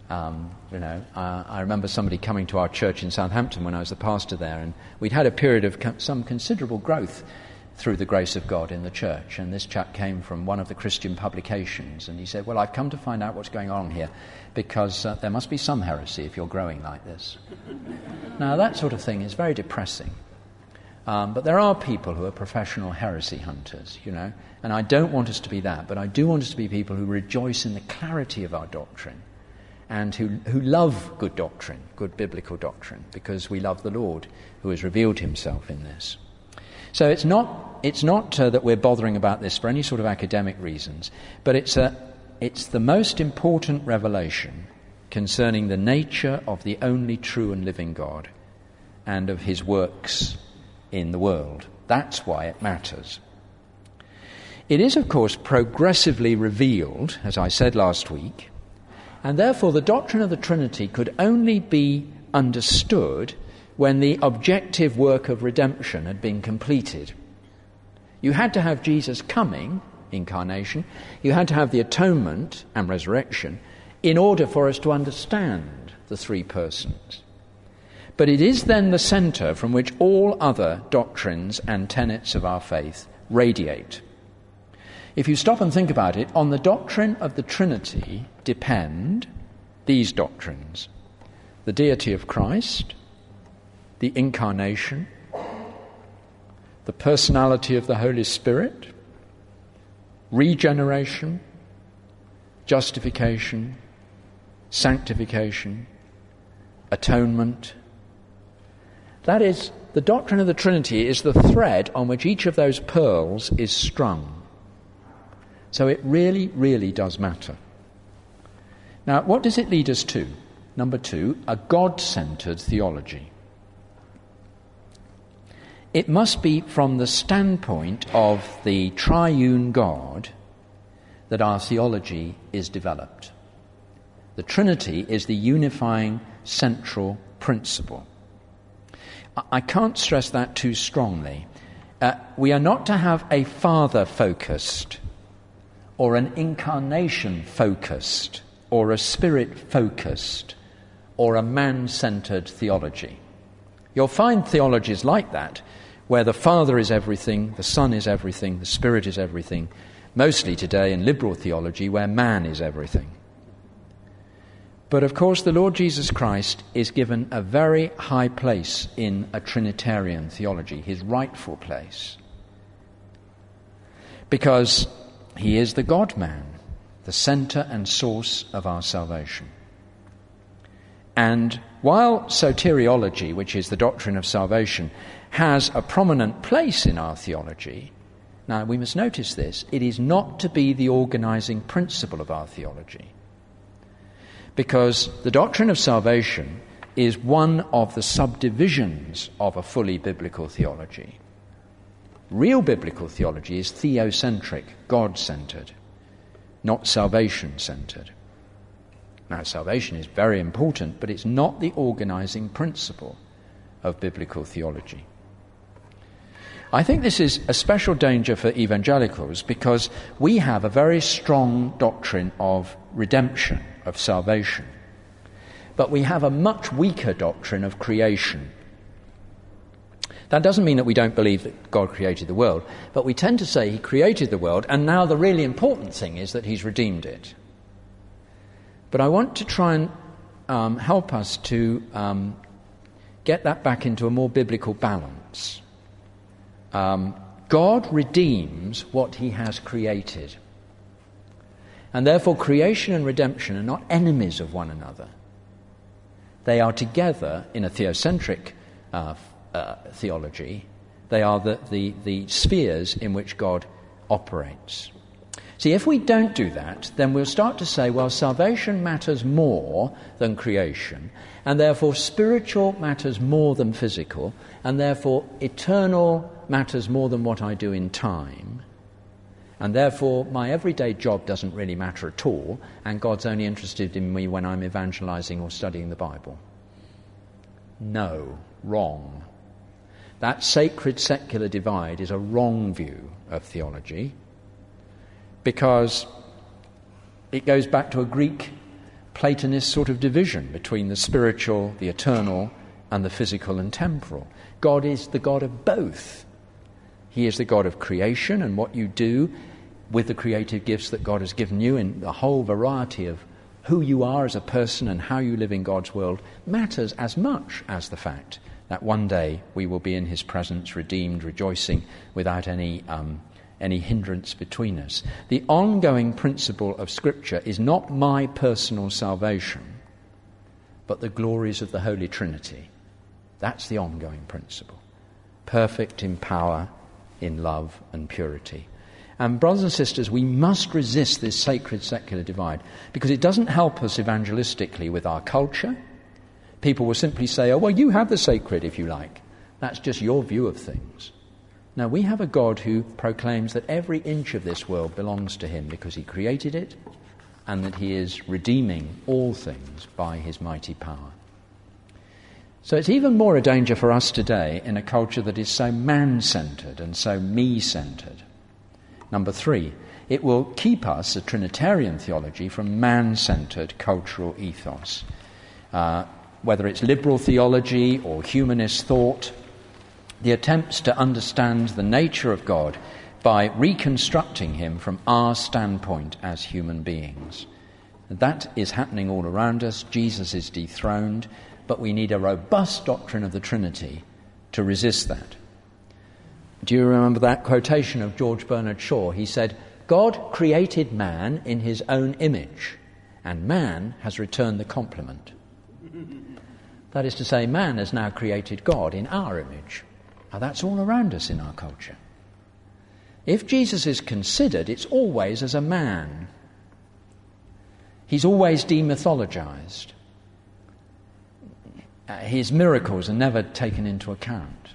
I remember somebody coming to our church in Southampton when I was the pastor there, and we'd had a period of some considerable growth through the grace of God in the church, and this chap came from one of the Christian publications, and he said, well, I've come to find out what's going on here, because there must be some heresy if you're growing like this. Now, that sort of thing is very depressing, but there are people who are professional heresy hunters, and I don't want us to be that, but I do want us to be people who rejoice in the clarity of our doctrine, and who love good doctrine, good biblical doctrine, because we love the Lord who has revealed himself in this. So it's not that we're bothering about this for any sort of academic reasons, but it's the most important revelation concerning the nature of the only true and living God and of his works in the world. That's why it matters. It is, of course, progressively revealed, as I said last week, and therefore the doctrine of the Trinity could only be understood when the objective work of redemption had been completed. You had to have Jesus coming, incarnation, you had to have the atonement and resurrection in order for us to understand the three persons. But it is then the centre from which all other doctrines and tenets of our faith radiate. If you stop and think about it, on the doctrine of the Trinity depend these doctrines: the deity of Christ, the incarnation, the personality of the Holy Spirit, regeneration, justification, sanctification, atonement. That is, the doctrine of the Trinity is the thread on which each of those pearls is strung. So it really, really does matter. Now, what does it lead us to? Number 2, a God-centred theology. It must be from the standpoint of the triune God that our theology is developed. The Trinity is the unifying central principle. I can't stress that too strongly. We are not to have a Father-focused or an incarnation-focused or a Spirit-focused or a man-centred theology. You'll find theologies like that, where the Father is everything, the Son is everything, the Spirit is everything, mostly today in liberal theology where man is everything. But of course the Lord Jesus Christ is given a very high place in a Trinitarian theology, his rightful place, because he is the God-man, the centre and source of our salvation. And while soteriology, which is the doctrine of salvation, has a prominent place in our theology, now we must notice this, it is not to be the organising principle of our theology. Because the doctrine of salvation is one of the subdivisions of a fully biblical theology. Real biblical theology is theocentric, God-centred, not salvation-centred. Now, salvation is very important, but it's not the organising principle of biblical theology. I think this is a special danger for evangelicals because we have a very strong doctrine of redemption, of salvation. but we have a much weaker doctrine of creation. That doesn't mean that we don't believe that God created the world, but we tend to say he created the world, and now the really important thing is that he's redeemed it. But I want to try and help us to get that back into a more biblical balance. God redeems what he has created. And therefore creation and redemption are not enemies of one another. They are together in a theocentric theology. They are the spheres in which God operates. See, if we don't do that, then we'll start to say, well, salvation matters more than creation, and therefore spiritual matters more than physical, and therefore eternal matters more than what I do in time, and therefore my everyday job doesn't really matter at all, and God's only interested in me when I'm evangelizing or studying the Bible. No, wrong. That sacred-secular divide is a wrong view of theology, because it goes back to a Greek Platonist sort of division between the spiritual, the eternal, and the physical and temporal. God is the God of both. He is the God of creation, and what you do with the creative gifts that God has given you in the whole variety of who you are as a person and how you live in God's world matters as much as the fact that one day we will be in his presence, redeemed, rejoicing, without any hindrance between us. The ongoing principle of Scripture is not my personal salvation, but the glories of the Holy Trinity. That's the ongoing principle. Perfect in power, in love and purity. And brothers and sisters, we must resist this sacred secular divide, because it doesn't help us evangelistically with our culture. People will simply say, oh, well, you have the sacred if you like. That's just your view of things. Now, we have a God who proclaims that every inch of this world belongs to him because he created it, and that he is redeeming all things by his mighty power. So it's even more a danger for us today in a culture that is so man-centred and so me-centred. Number 3, it will keep us, a Trinitarian theology, from man-centred cultural ethos. Whether it's liberal theology or humanist thought, the attempts to understand the nature of God by reconstructing him from our standpoint as human beings. That is happening all around us. Jesus is dethroned, but we need a robust doctrine of the Trinity to resist that. Do you remember that quotation of George Bernard Shaw? He said, God created man in his own image, and man has returned the compliment. That is to say, man has now created God in our image. Now that's all around us in our culture. If Jesus is considered, it's always as a man. He's always demythologized. His miracles are never taken into account.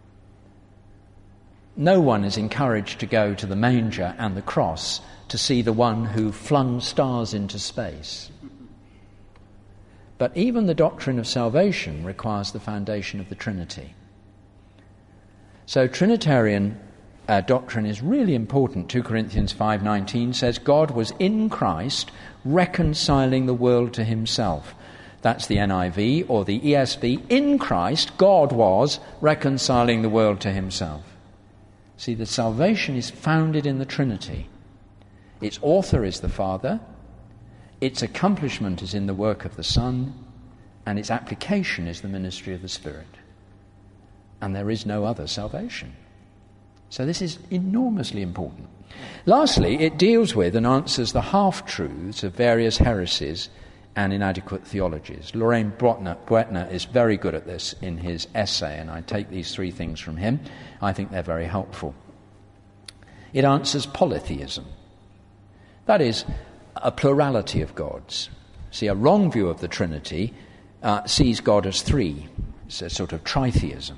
No one is encouraged to go to the manger and the cross to see the one who flung stars into space. But even the doctrine of salvation requires the foundation of the Trinity. So Trinitarian doctrine is really important. 2 Corinthians 5:19 says, God was in Christ reconciling the world to himself. That's the NIV, or the ESV. In Christ, God was reconciling the world to himself. See, the salvation is founded in the Trinity. Its author is the Father, its accomplishment is in the work of the Son, and its application is the ministry of the Spirit. And there is no other salvation. So this is enormously important. Lastly, it deals with and answers the half-truths of various heresies and inadequate theologies. Lorraine Boetner is very good at this in his essay, and I take these 3 things from him. I think they're very helpful. It answers polytheism. That is, a plurality of gods. See, a wrong view of the Trinity sees God as 3. It's a sort of tritheism.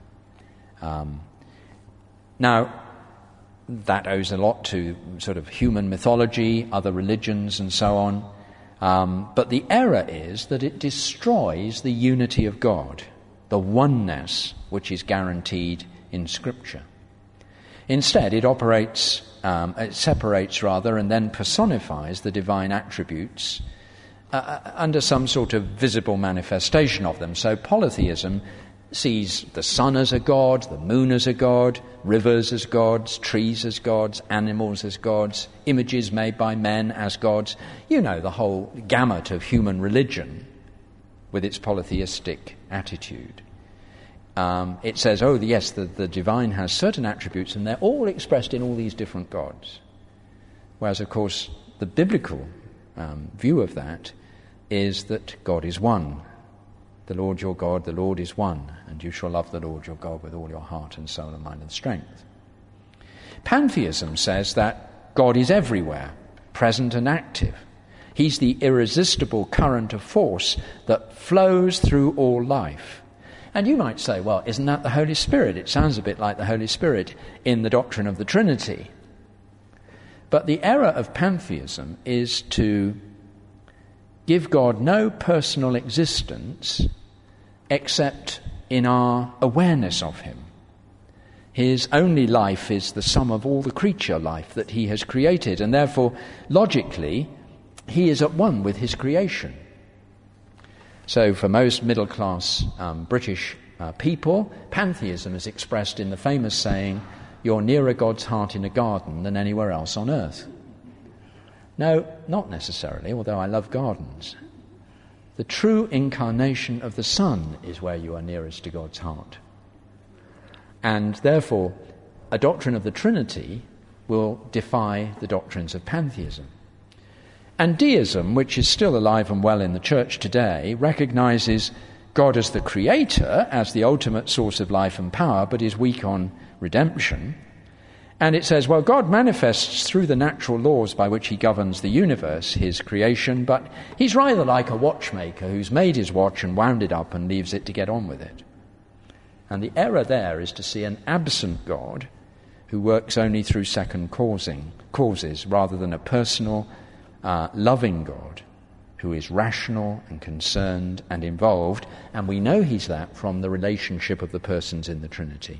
Now, that owes a lot to sort of human mythology, other religions, and so on. But the error is that it destroys the unity of God, the oneness which is guaranteed in Scripture. Instead, it separates and then personifies the divine attributes under some sort of visible manifestation of them. So polytheism sees the sun as a god, the moon as a god, rivers as gods, trees as gods, animals as gods, images made by men as gods. You know, the whole gamut of human religion with its polytheistic attitude. It says, oh, yes, the divine has certain attributes and they're all expressed in all these different gods. Whereas, of course, the biblical view of that is that God is one. The Lord your God, the Lord is one, and you shall love the Lord your God with all your heart and soul and mind and strength. Pantheism says that God is everywhere, present and active. He's the irresistible current of force that flows through all life. And you might say, well, isn't that the Holy Spirit? It sounds a bit like the Holy Spirit in the doctrine of the Trinity. But the error of pantheism is to give God no personal existence except in our awareness of him. His only life is the sum of all the creature life that he has created, and therefore, logically, he is at one with his creation. So for most middle-class British people, pantheism is expressed in the famous saying, "You're nearer God's heart in a garden than anywhere else on earth." No, not necessarily, although I love gardens. The true incarnation of the Son is where you are nearest to God's heart. And therefore, a doctrine of the Trinity will defy the doctrines of pantheism. And deism, which is still alive and well in the church today, recognizes God as the creator, as the ultimate source of life and power, but is weak on redemption. And it says, well, God manifests through the natural laws by which he governs the universe, his creation, but he's rather like a watchmaker who's made his watch and wound it up and leaves it to get on with it. And the error there is to see an absent God who works only through second causes rather than a personal, loving God who is rational and concerned and involved, and we know he's that from the relationship of the persons in the Trinity.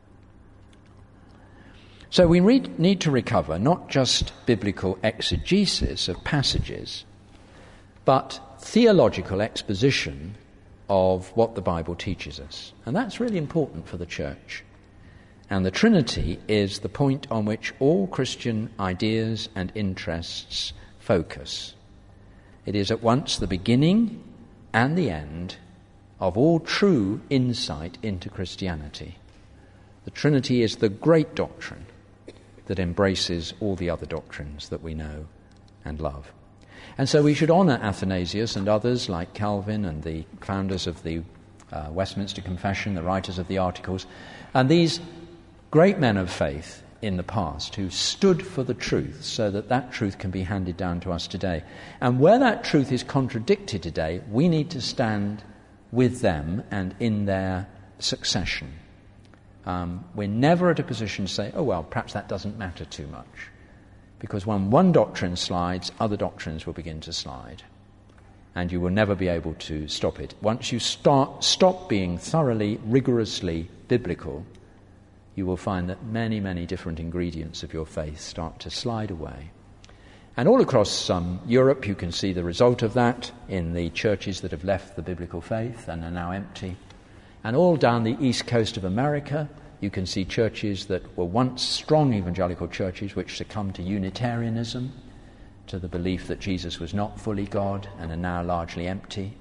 So we need to recover not just biblical exegesis of passages, but theological exposition of what the Bible teaches us. And that's really important for the church. And the Trinity is the point on which all Christian ideas and interests focus. It is at once the beginning and the end of all true insight into Christianity. The Trinity is the great doctrine that embraces all the other doctrines that we know and love. And so we should honour Athanasius and others like Calvin and the founders of the Westminster Confession, the writers of the Articles, and these great men of faith in the past who stood for the truth so that that truth can be handed down to us today. And where that truth is contradicted today, we need to stand with them and in their succession. We're never at a position to say, oh, well, perhaps that doesn't matter too much. Because when one doctrine slides, other doctrines will begin to slide. And you will never be able to stop it. Once you stop being thoroughly, rigorously biblical, you will find that many, many different ingredients of your faith start to slide away. And all across Europe, you can see the result of that in the churches that have left the biblical faith and are now empty. And all down the east coast of America, you can see churches that were once strong evangelical churches which succumbed to Unitarianism, to the belief that Jesus was not fully God and are now largely empty.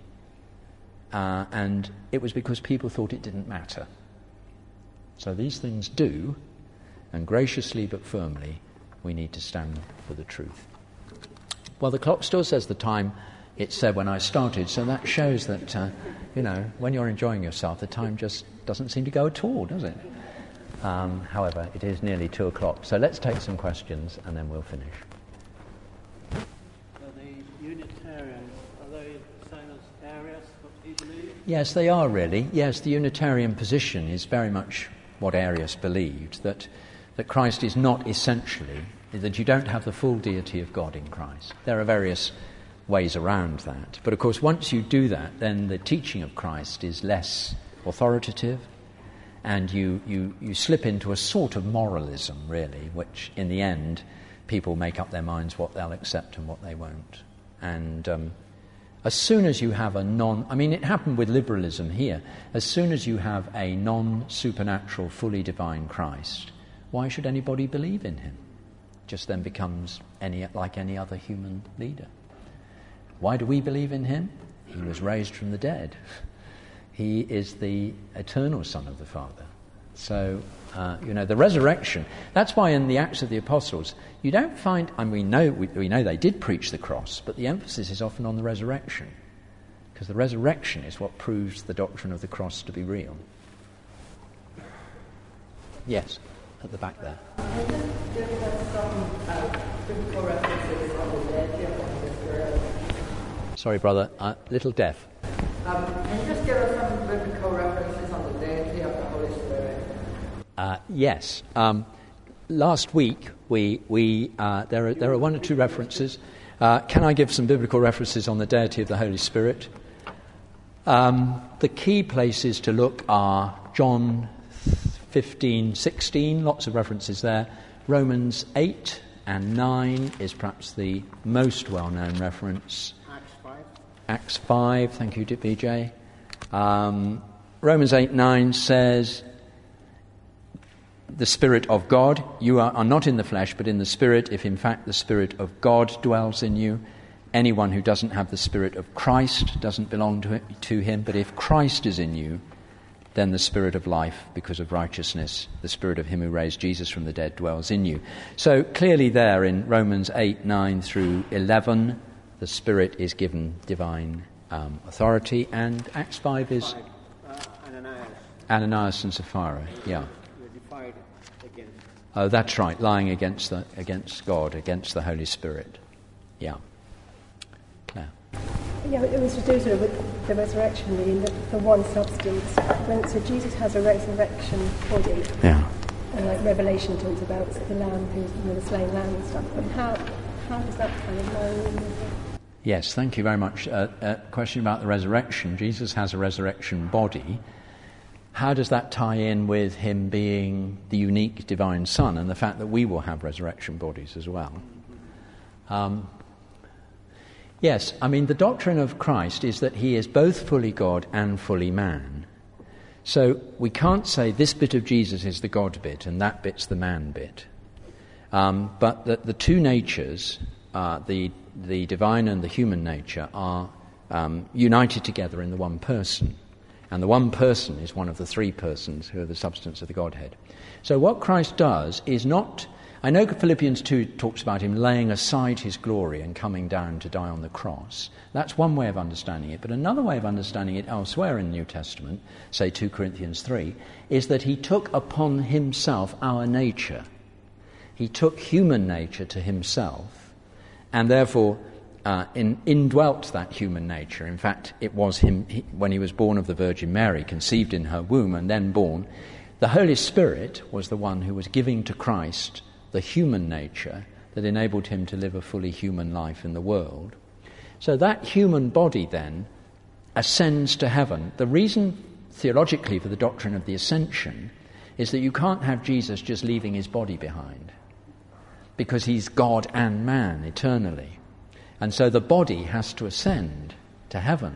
And it was because people thought it didn't matter. So these things do, and graciously but firmly, we need to stand for the truth. Well, the clock still says the time it said when I started, so that shows that, when you're enjoying yourself, the time just doesn't seem to go at all, does it? However, it is nearly 2 o'clock, so let's take some questions and then we'll finish. So the Unitarians, are they the same as Arius, what he believed? Yes, they are really. Yes, the Unitarian position is very much what Arius believed, that Christ is not essentially, that you don't have the full deity of God in Christ. There are various ways around that. But of course, once you do that, then the teaching of Christ is less authoritative, and you slip into a sort of moralism, really, which in the end, people make up their minds what they'll accept and what they won't. And As soon as you have it happened with liberalism here. As soon as you have a non-supernatural, fully divine Christ, why should anybody believe in him? Just then becomes like any other human leader. Why do we believe in him? He was raised from the dead. He is the eternal Son of the Father. So, the resurrection, that's why in the Acts of the Apostles, you don't find, we know they did preach the cross, but the emphasis is often on the resurrection, because the resurrection is what proves the doctrine of the cross to be real. Yes, at the back there. Sorry, brother, little deaf. Can you just give us some biblical references on the deity of the Holy Spirit? Yes. Last week there are one or two references. Can I give some biblical references on the deity of the Holy Spirit? The key places to look are John 15:16, lots of references there. Romans 8 and 9 is perhaps the most well-known reference. Acts 5, thank you, BJ. Romans 8:9 says, the Spirit of God, you are not in the flesh, but in the Spirit, if in fact the Spirit of God dwells in you. Anyone who doesn't have the Spirit of Christ doesn't belong to him, but if Christ is in you, then the Spirit of life, because of righteousness, the Spirit of him who raised Jesus from the dead dwells in you. So clearly there in Romans 8:9 through 11, the Spirit is given divine authority, and Acts 5 is Ananias and Sapphira. Yeah. Oh, that's right. Lying against God, against the Holy Spirit. Yeah. Claire. Yeah, it was to do sort of with the resurrection, really, the one substance. So Jesus has a resurrection body. Yeah. And like Revelation talks about the Lamb, who's the slain Lamb and stuff. But how does that kind of know? Yes, thank you very much. Question about the resurrection. Jesus has a resurrection body. How does that tie in with him being the unique divine Son and the fact that we will have resurrection bodies as well? Yes, the doctrine of Christ is that he is both fully God and fully man. So we can't say this bit of Jesus is the God bit and that bit's the man bit. But the two natures, the divine and the human nature, are united together in the one person. And the one person is one of the three persons who are the substance of the Godhead. So what Christ does is not... I know Philippians 2 talks about him laying aside his glory and coming down to die on the cross. That's one way of understanding it. But another way of understanding it elsewhere in the New Testament, say 2 Corinthians 3, is that he took upon himself our nature. He took human nature to himself, and therefore indwelt that human nature. In fact, it was him, when he was born of the Virgin Mary, conceived in her womb and then born. The Holy Spirit was the one who was giving to Christ the human nature that enabled him to live a fully human life in the world. So that human body then ascends to heaven. The reason theologically for the doctrine of the ascension is that you can't have Jesus just leaving his body behind, because he's God and man eternally. And so the body has to ascend to heaven,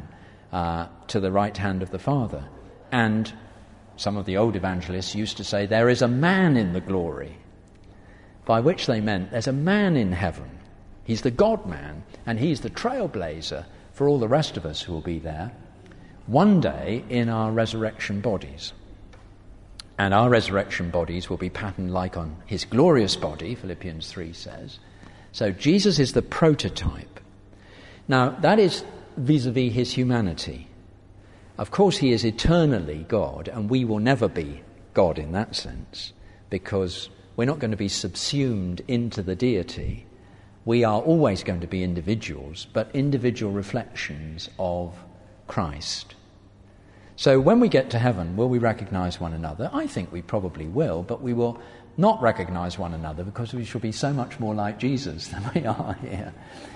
to the right hand of the Father. And some of the old evangelists used to say there is a man in the glory, by which they meant there's a man in heaven. He's the God-man, and he's the trailblazer for all the rest of us who will be there one day in our resurrection bodies. And our resurrection bodies will be patterned like on his glorious body, Philippians 3 says. So Jesus is the prototype. Now, that is vis-a-vis his humanity. Of course, he is eternally God, and we will never be God in that sense, because we're not going to be subsumed into the deity. We are always going to be individuals, but individual reflections of Christ. So when we get to heaven, will we recognize one another? I think we probably will, but we will not recognize one another because we shall be so much more like Jesus than we are here.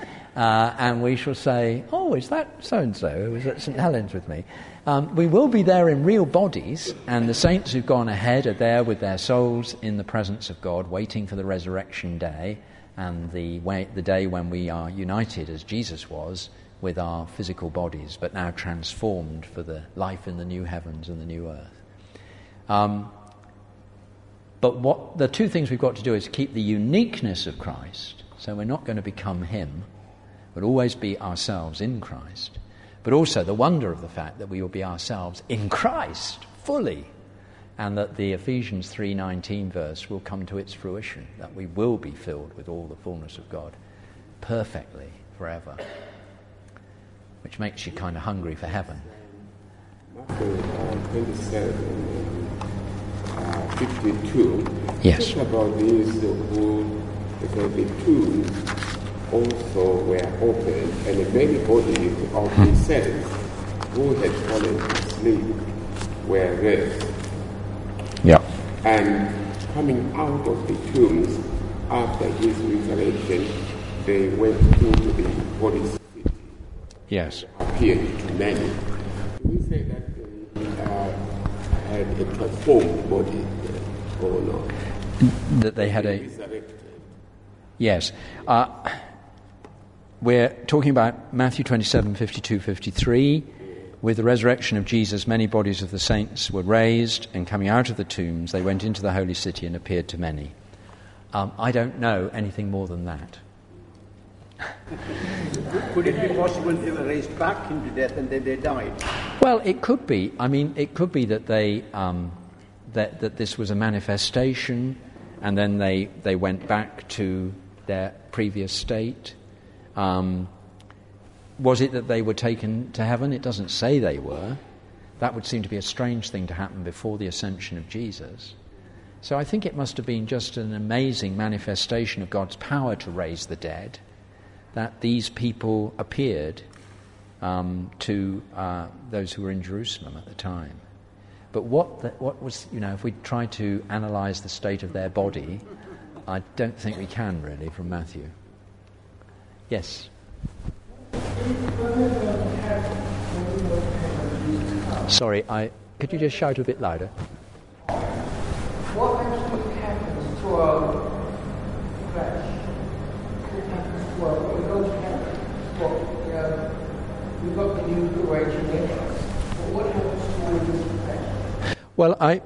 And we shall say, oh, is that so-and-so who was at St. Helens with me? We will be there in real bodies, and the saints who've gone ahead are there with their souls in the presence of God, waiting for the resurrection day, and the day when we are united, as Jesus was, with our physical bodies, but now transformed for the life in the new heavens and the new earth. But what the two things we've got to do is keep the uniqueness of Christ, so we're not going to become him, but always be ourselves in Christ, but also the wonder of the fact that we will be ourselves in Christ fully, and that the Ephesians 3:19 verse will come to its fruition, that we will be filled with all the fullness of God perfectly forever, which makes you kind of hungry for heaven. Matthew 27:52. Yes. Talk about these who, because the tombs also were open, and many bodies of the saints who had fallen asleep were raised. Yeah. And coming out of the tombs after his resurrection, they went into the holy city. Yes. Appeared to many. We say that they had a transformed body, or not? That they had a... Resurrected. Yes. We're talking about Matthew 27:52-53. With the resurrection of Jesus, many bodies of the saints were raised, and coming out of the tombs, they went into the holy city and appeared to many. I don't know anything more than that. Could it be possible they were raised back into death and then they died? Well, it could be. I mean, it could be that they that this was a manifestation, and then they went back to their previous state. Was it that they were taken to heaven? It doesn't say they were. That would seem to be a strange thing to happen before the ascension of Jesus. So I think it must have been just an amazing manifestation of God's power to raise the dead, that these people appeared to those who were in Jerusalem at the time. But what was, if we try to analyse the state of their body, I don't think we can really from Matthew. Yes? Sorry, could you just shout a bit louder? What actually happens to our flesh? What happens to our, we go to heaven, we've got the new creation in us. But what happens to all this flesh? Well,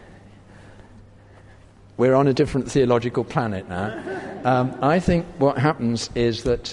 we're on a different theological planet now. I think what happens is that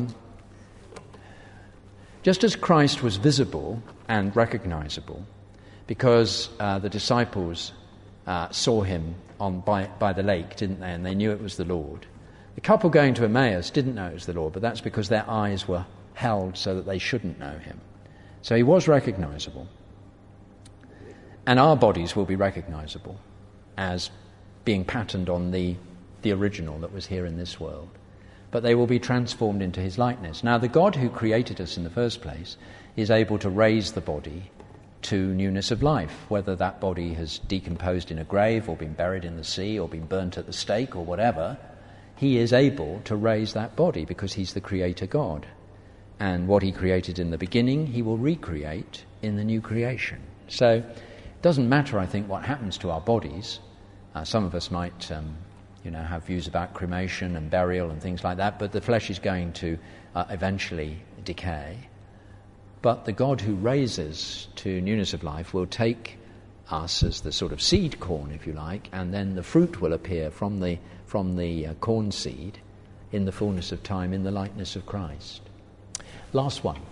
just as Christ was visible and recognizable, because the disciples saw him by the lake, didn't they? And they knew it was the Lord. The couple going to Emmaus didn't know it was the Lord, but that's because their eyes were held so that they shouldn't know him. So he was recognizable. And our bodies will be recognizable as being patterned on the original that was here in this world. But they will be transformed into his likeness. Now, the God who created us in the first place is able to raise the body to newness of life, whether that body has decomposed in a grave or been buried in the sea or been burnt at the stake or whatever. He is able to raise that body because he's the creator God. And what he created in the beginning, he will recreate in the new creation. So it doesn't matter, I think, what happens to our bodies. Some of us might have views about cremation and burial and things like that, but the flesh is going to eventually decay. But the God who raises to newness of life will take us as the sort of seed corn, if you like, and then the fruit will appear from the corn seed in the fullness of time in the likeness of Christ. Last one.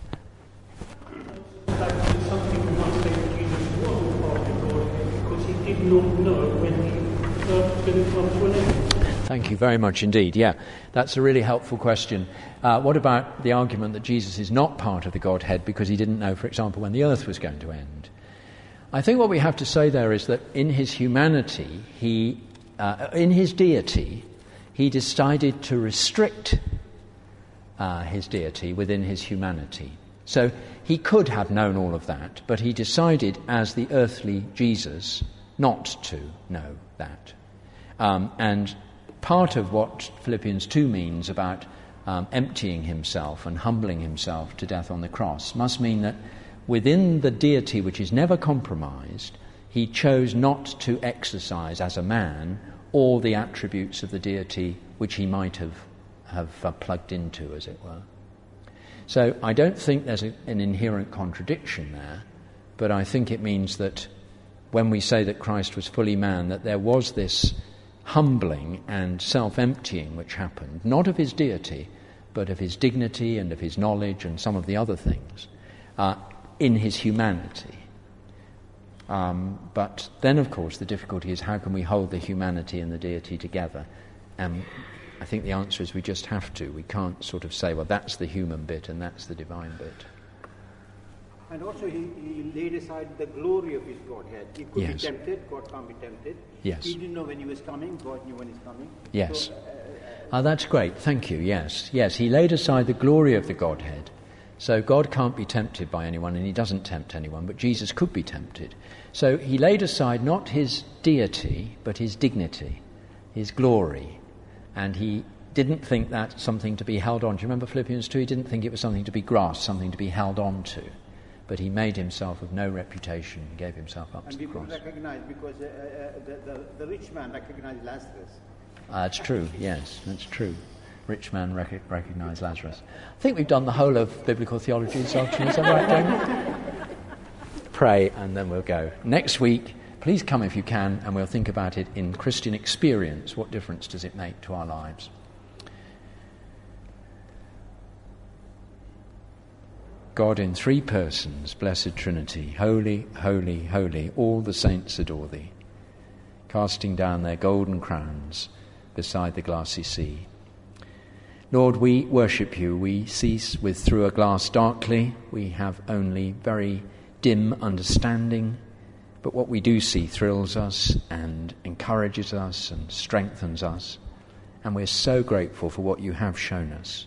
That's something we must say that Jesus wasn't part of God because he did not know when the earth was going to come to an end. Thank you very much indeed. Yeah, that's a really helpful question. What about the argument that Jesus is not part of the Godhead because he didn't know, for example, when the earth was going to end? I think what we have to say there is that in his humanity, in his deity, he decided to restrict his deity within his humanity. So he could have known all of that, but he decided as the earthly Jesus not to know that. And part of what Philippians 2 means about emptying himself and humbling himself to death on the cross must mean that within the deity which is never compromised, he chose not to exercise as a man all the attributes of the deity which he might have plugged into, as it were. So I don't think there's an inherent contradiction there, but I think it means that when we say that Christ was fully man, that there was this humbling and self-emptying which happened, not of his deity, but of his dignity and of his knowledge and some of the other things, in his humanity. But then, of course, the difficulty is how can we hold the humanity and the deity together? I think the answer is we just have to. We can't sort of say, well, that's the human bit and that's the divine bit. And also he laid aside the glory of his Godhead. He could Yes. be tempted, God can't be tempted. Yes. He didn't know when he was coming, God knew when he's coming. Yes. So, That's great. Thank you. Yes. He laid aside the glory of the Godhead. So God can't be tempted by anyone, and he doesn't tempt anyone, but Jesus could be tempted. So he laid aside not his deity, but his dignity, his glory. And he didn't think that something to be held on. Do you remember Philippians 2? He didn't think it was something to be grasped, something to be held on to. But he made himself of no reputation and gave himself up to the cross. And people recognize, because the rich man recognized Lazarus. That's true, yes, that's true. Rich man recognized Lazarus. I think we've done the whole of biblical theology this afternoon. Is that right, Damien? Pray and then we'll go. Next week, please come if you can, and we'll think about it in Christian experience. What difference does it make to our lives? God in three persons, blessed Trinity, holy, holy, holy, all the saints adore thee, casting down their golden crowns beside the glassy sea. Lord, we worship you. We see with through a glass darkly. We have only very dim understanding, but what we do see thrills us and encourages us and strengthens us, and we're so grateful for what you have shown us.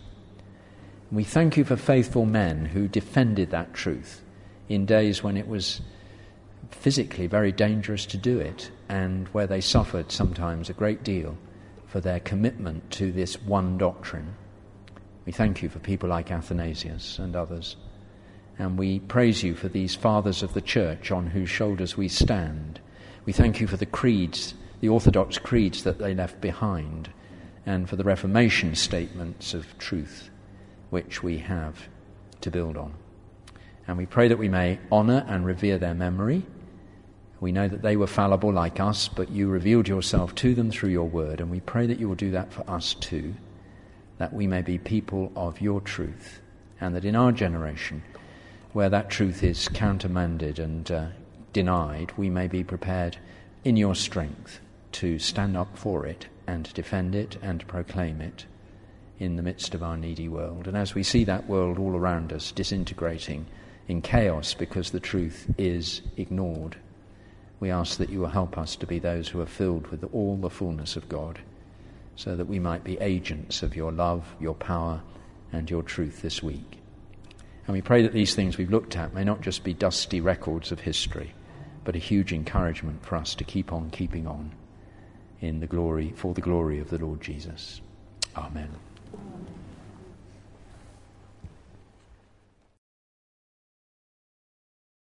We thank you for faithful men who defended that truth in days when it was physically very dangerous to do it, and where they suffered sometimes a great deal for their commitment to this one doctrine. We thank you for people like Athanasius and others, and we praise you for these fathers of the church on whose shoulders we stand. We thank you for the creeds, the orthodox creeds that they left behind, and for the Reformation statements of truth which we have to build on. And we pray that we may honour and revere their memory. We know that they were fallible like us, but you revealed yourself to them through your word, and we pray that you will do that for us too, that we may be people of your truth, and that in our generation, where that truth is countermanded and denied, we may be prepared in your strength to stand up for it and defend it and proclaim it in the midst of our needy world. And as we see that world all around us disintegrating in chaos because the truth is ignored, we ask that you will help us to be those who are filled with all the fullness of God, so that we might be agents of your love, your power, and your truth this week. And we pray that these things we've looked at may not just be dusty records of history, but a huge encouragement for us to keep on keeping on in the glory, for the glory of the Lord Jesus. Amen.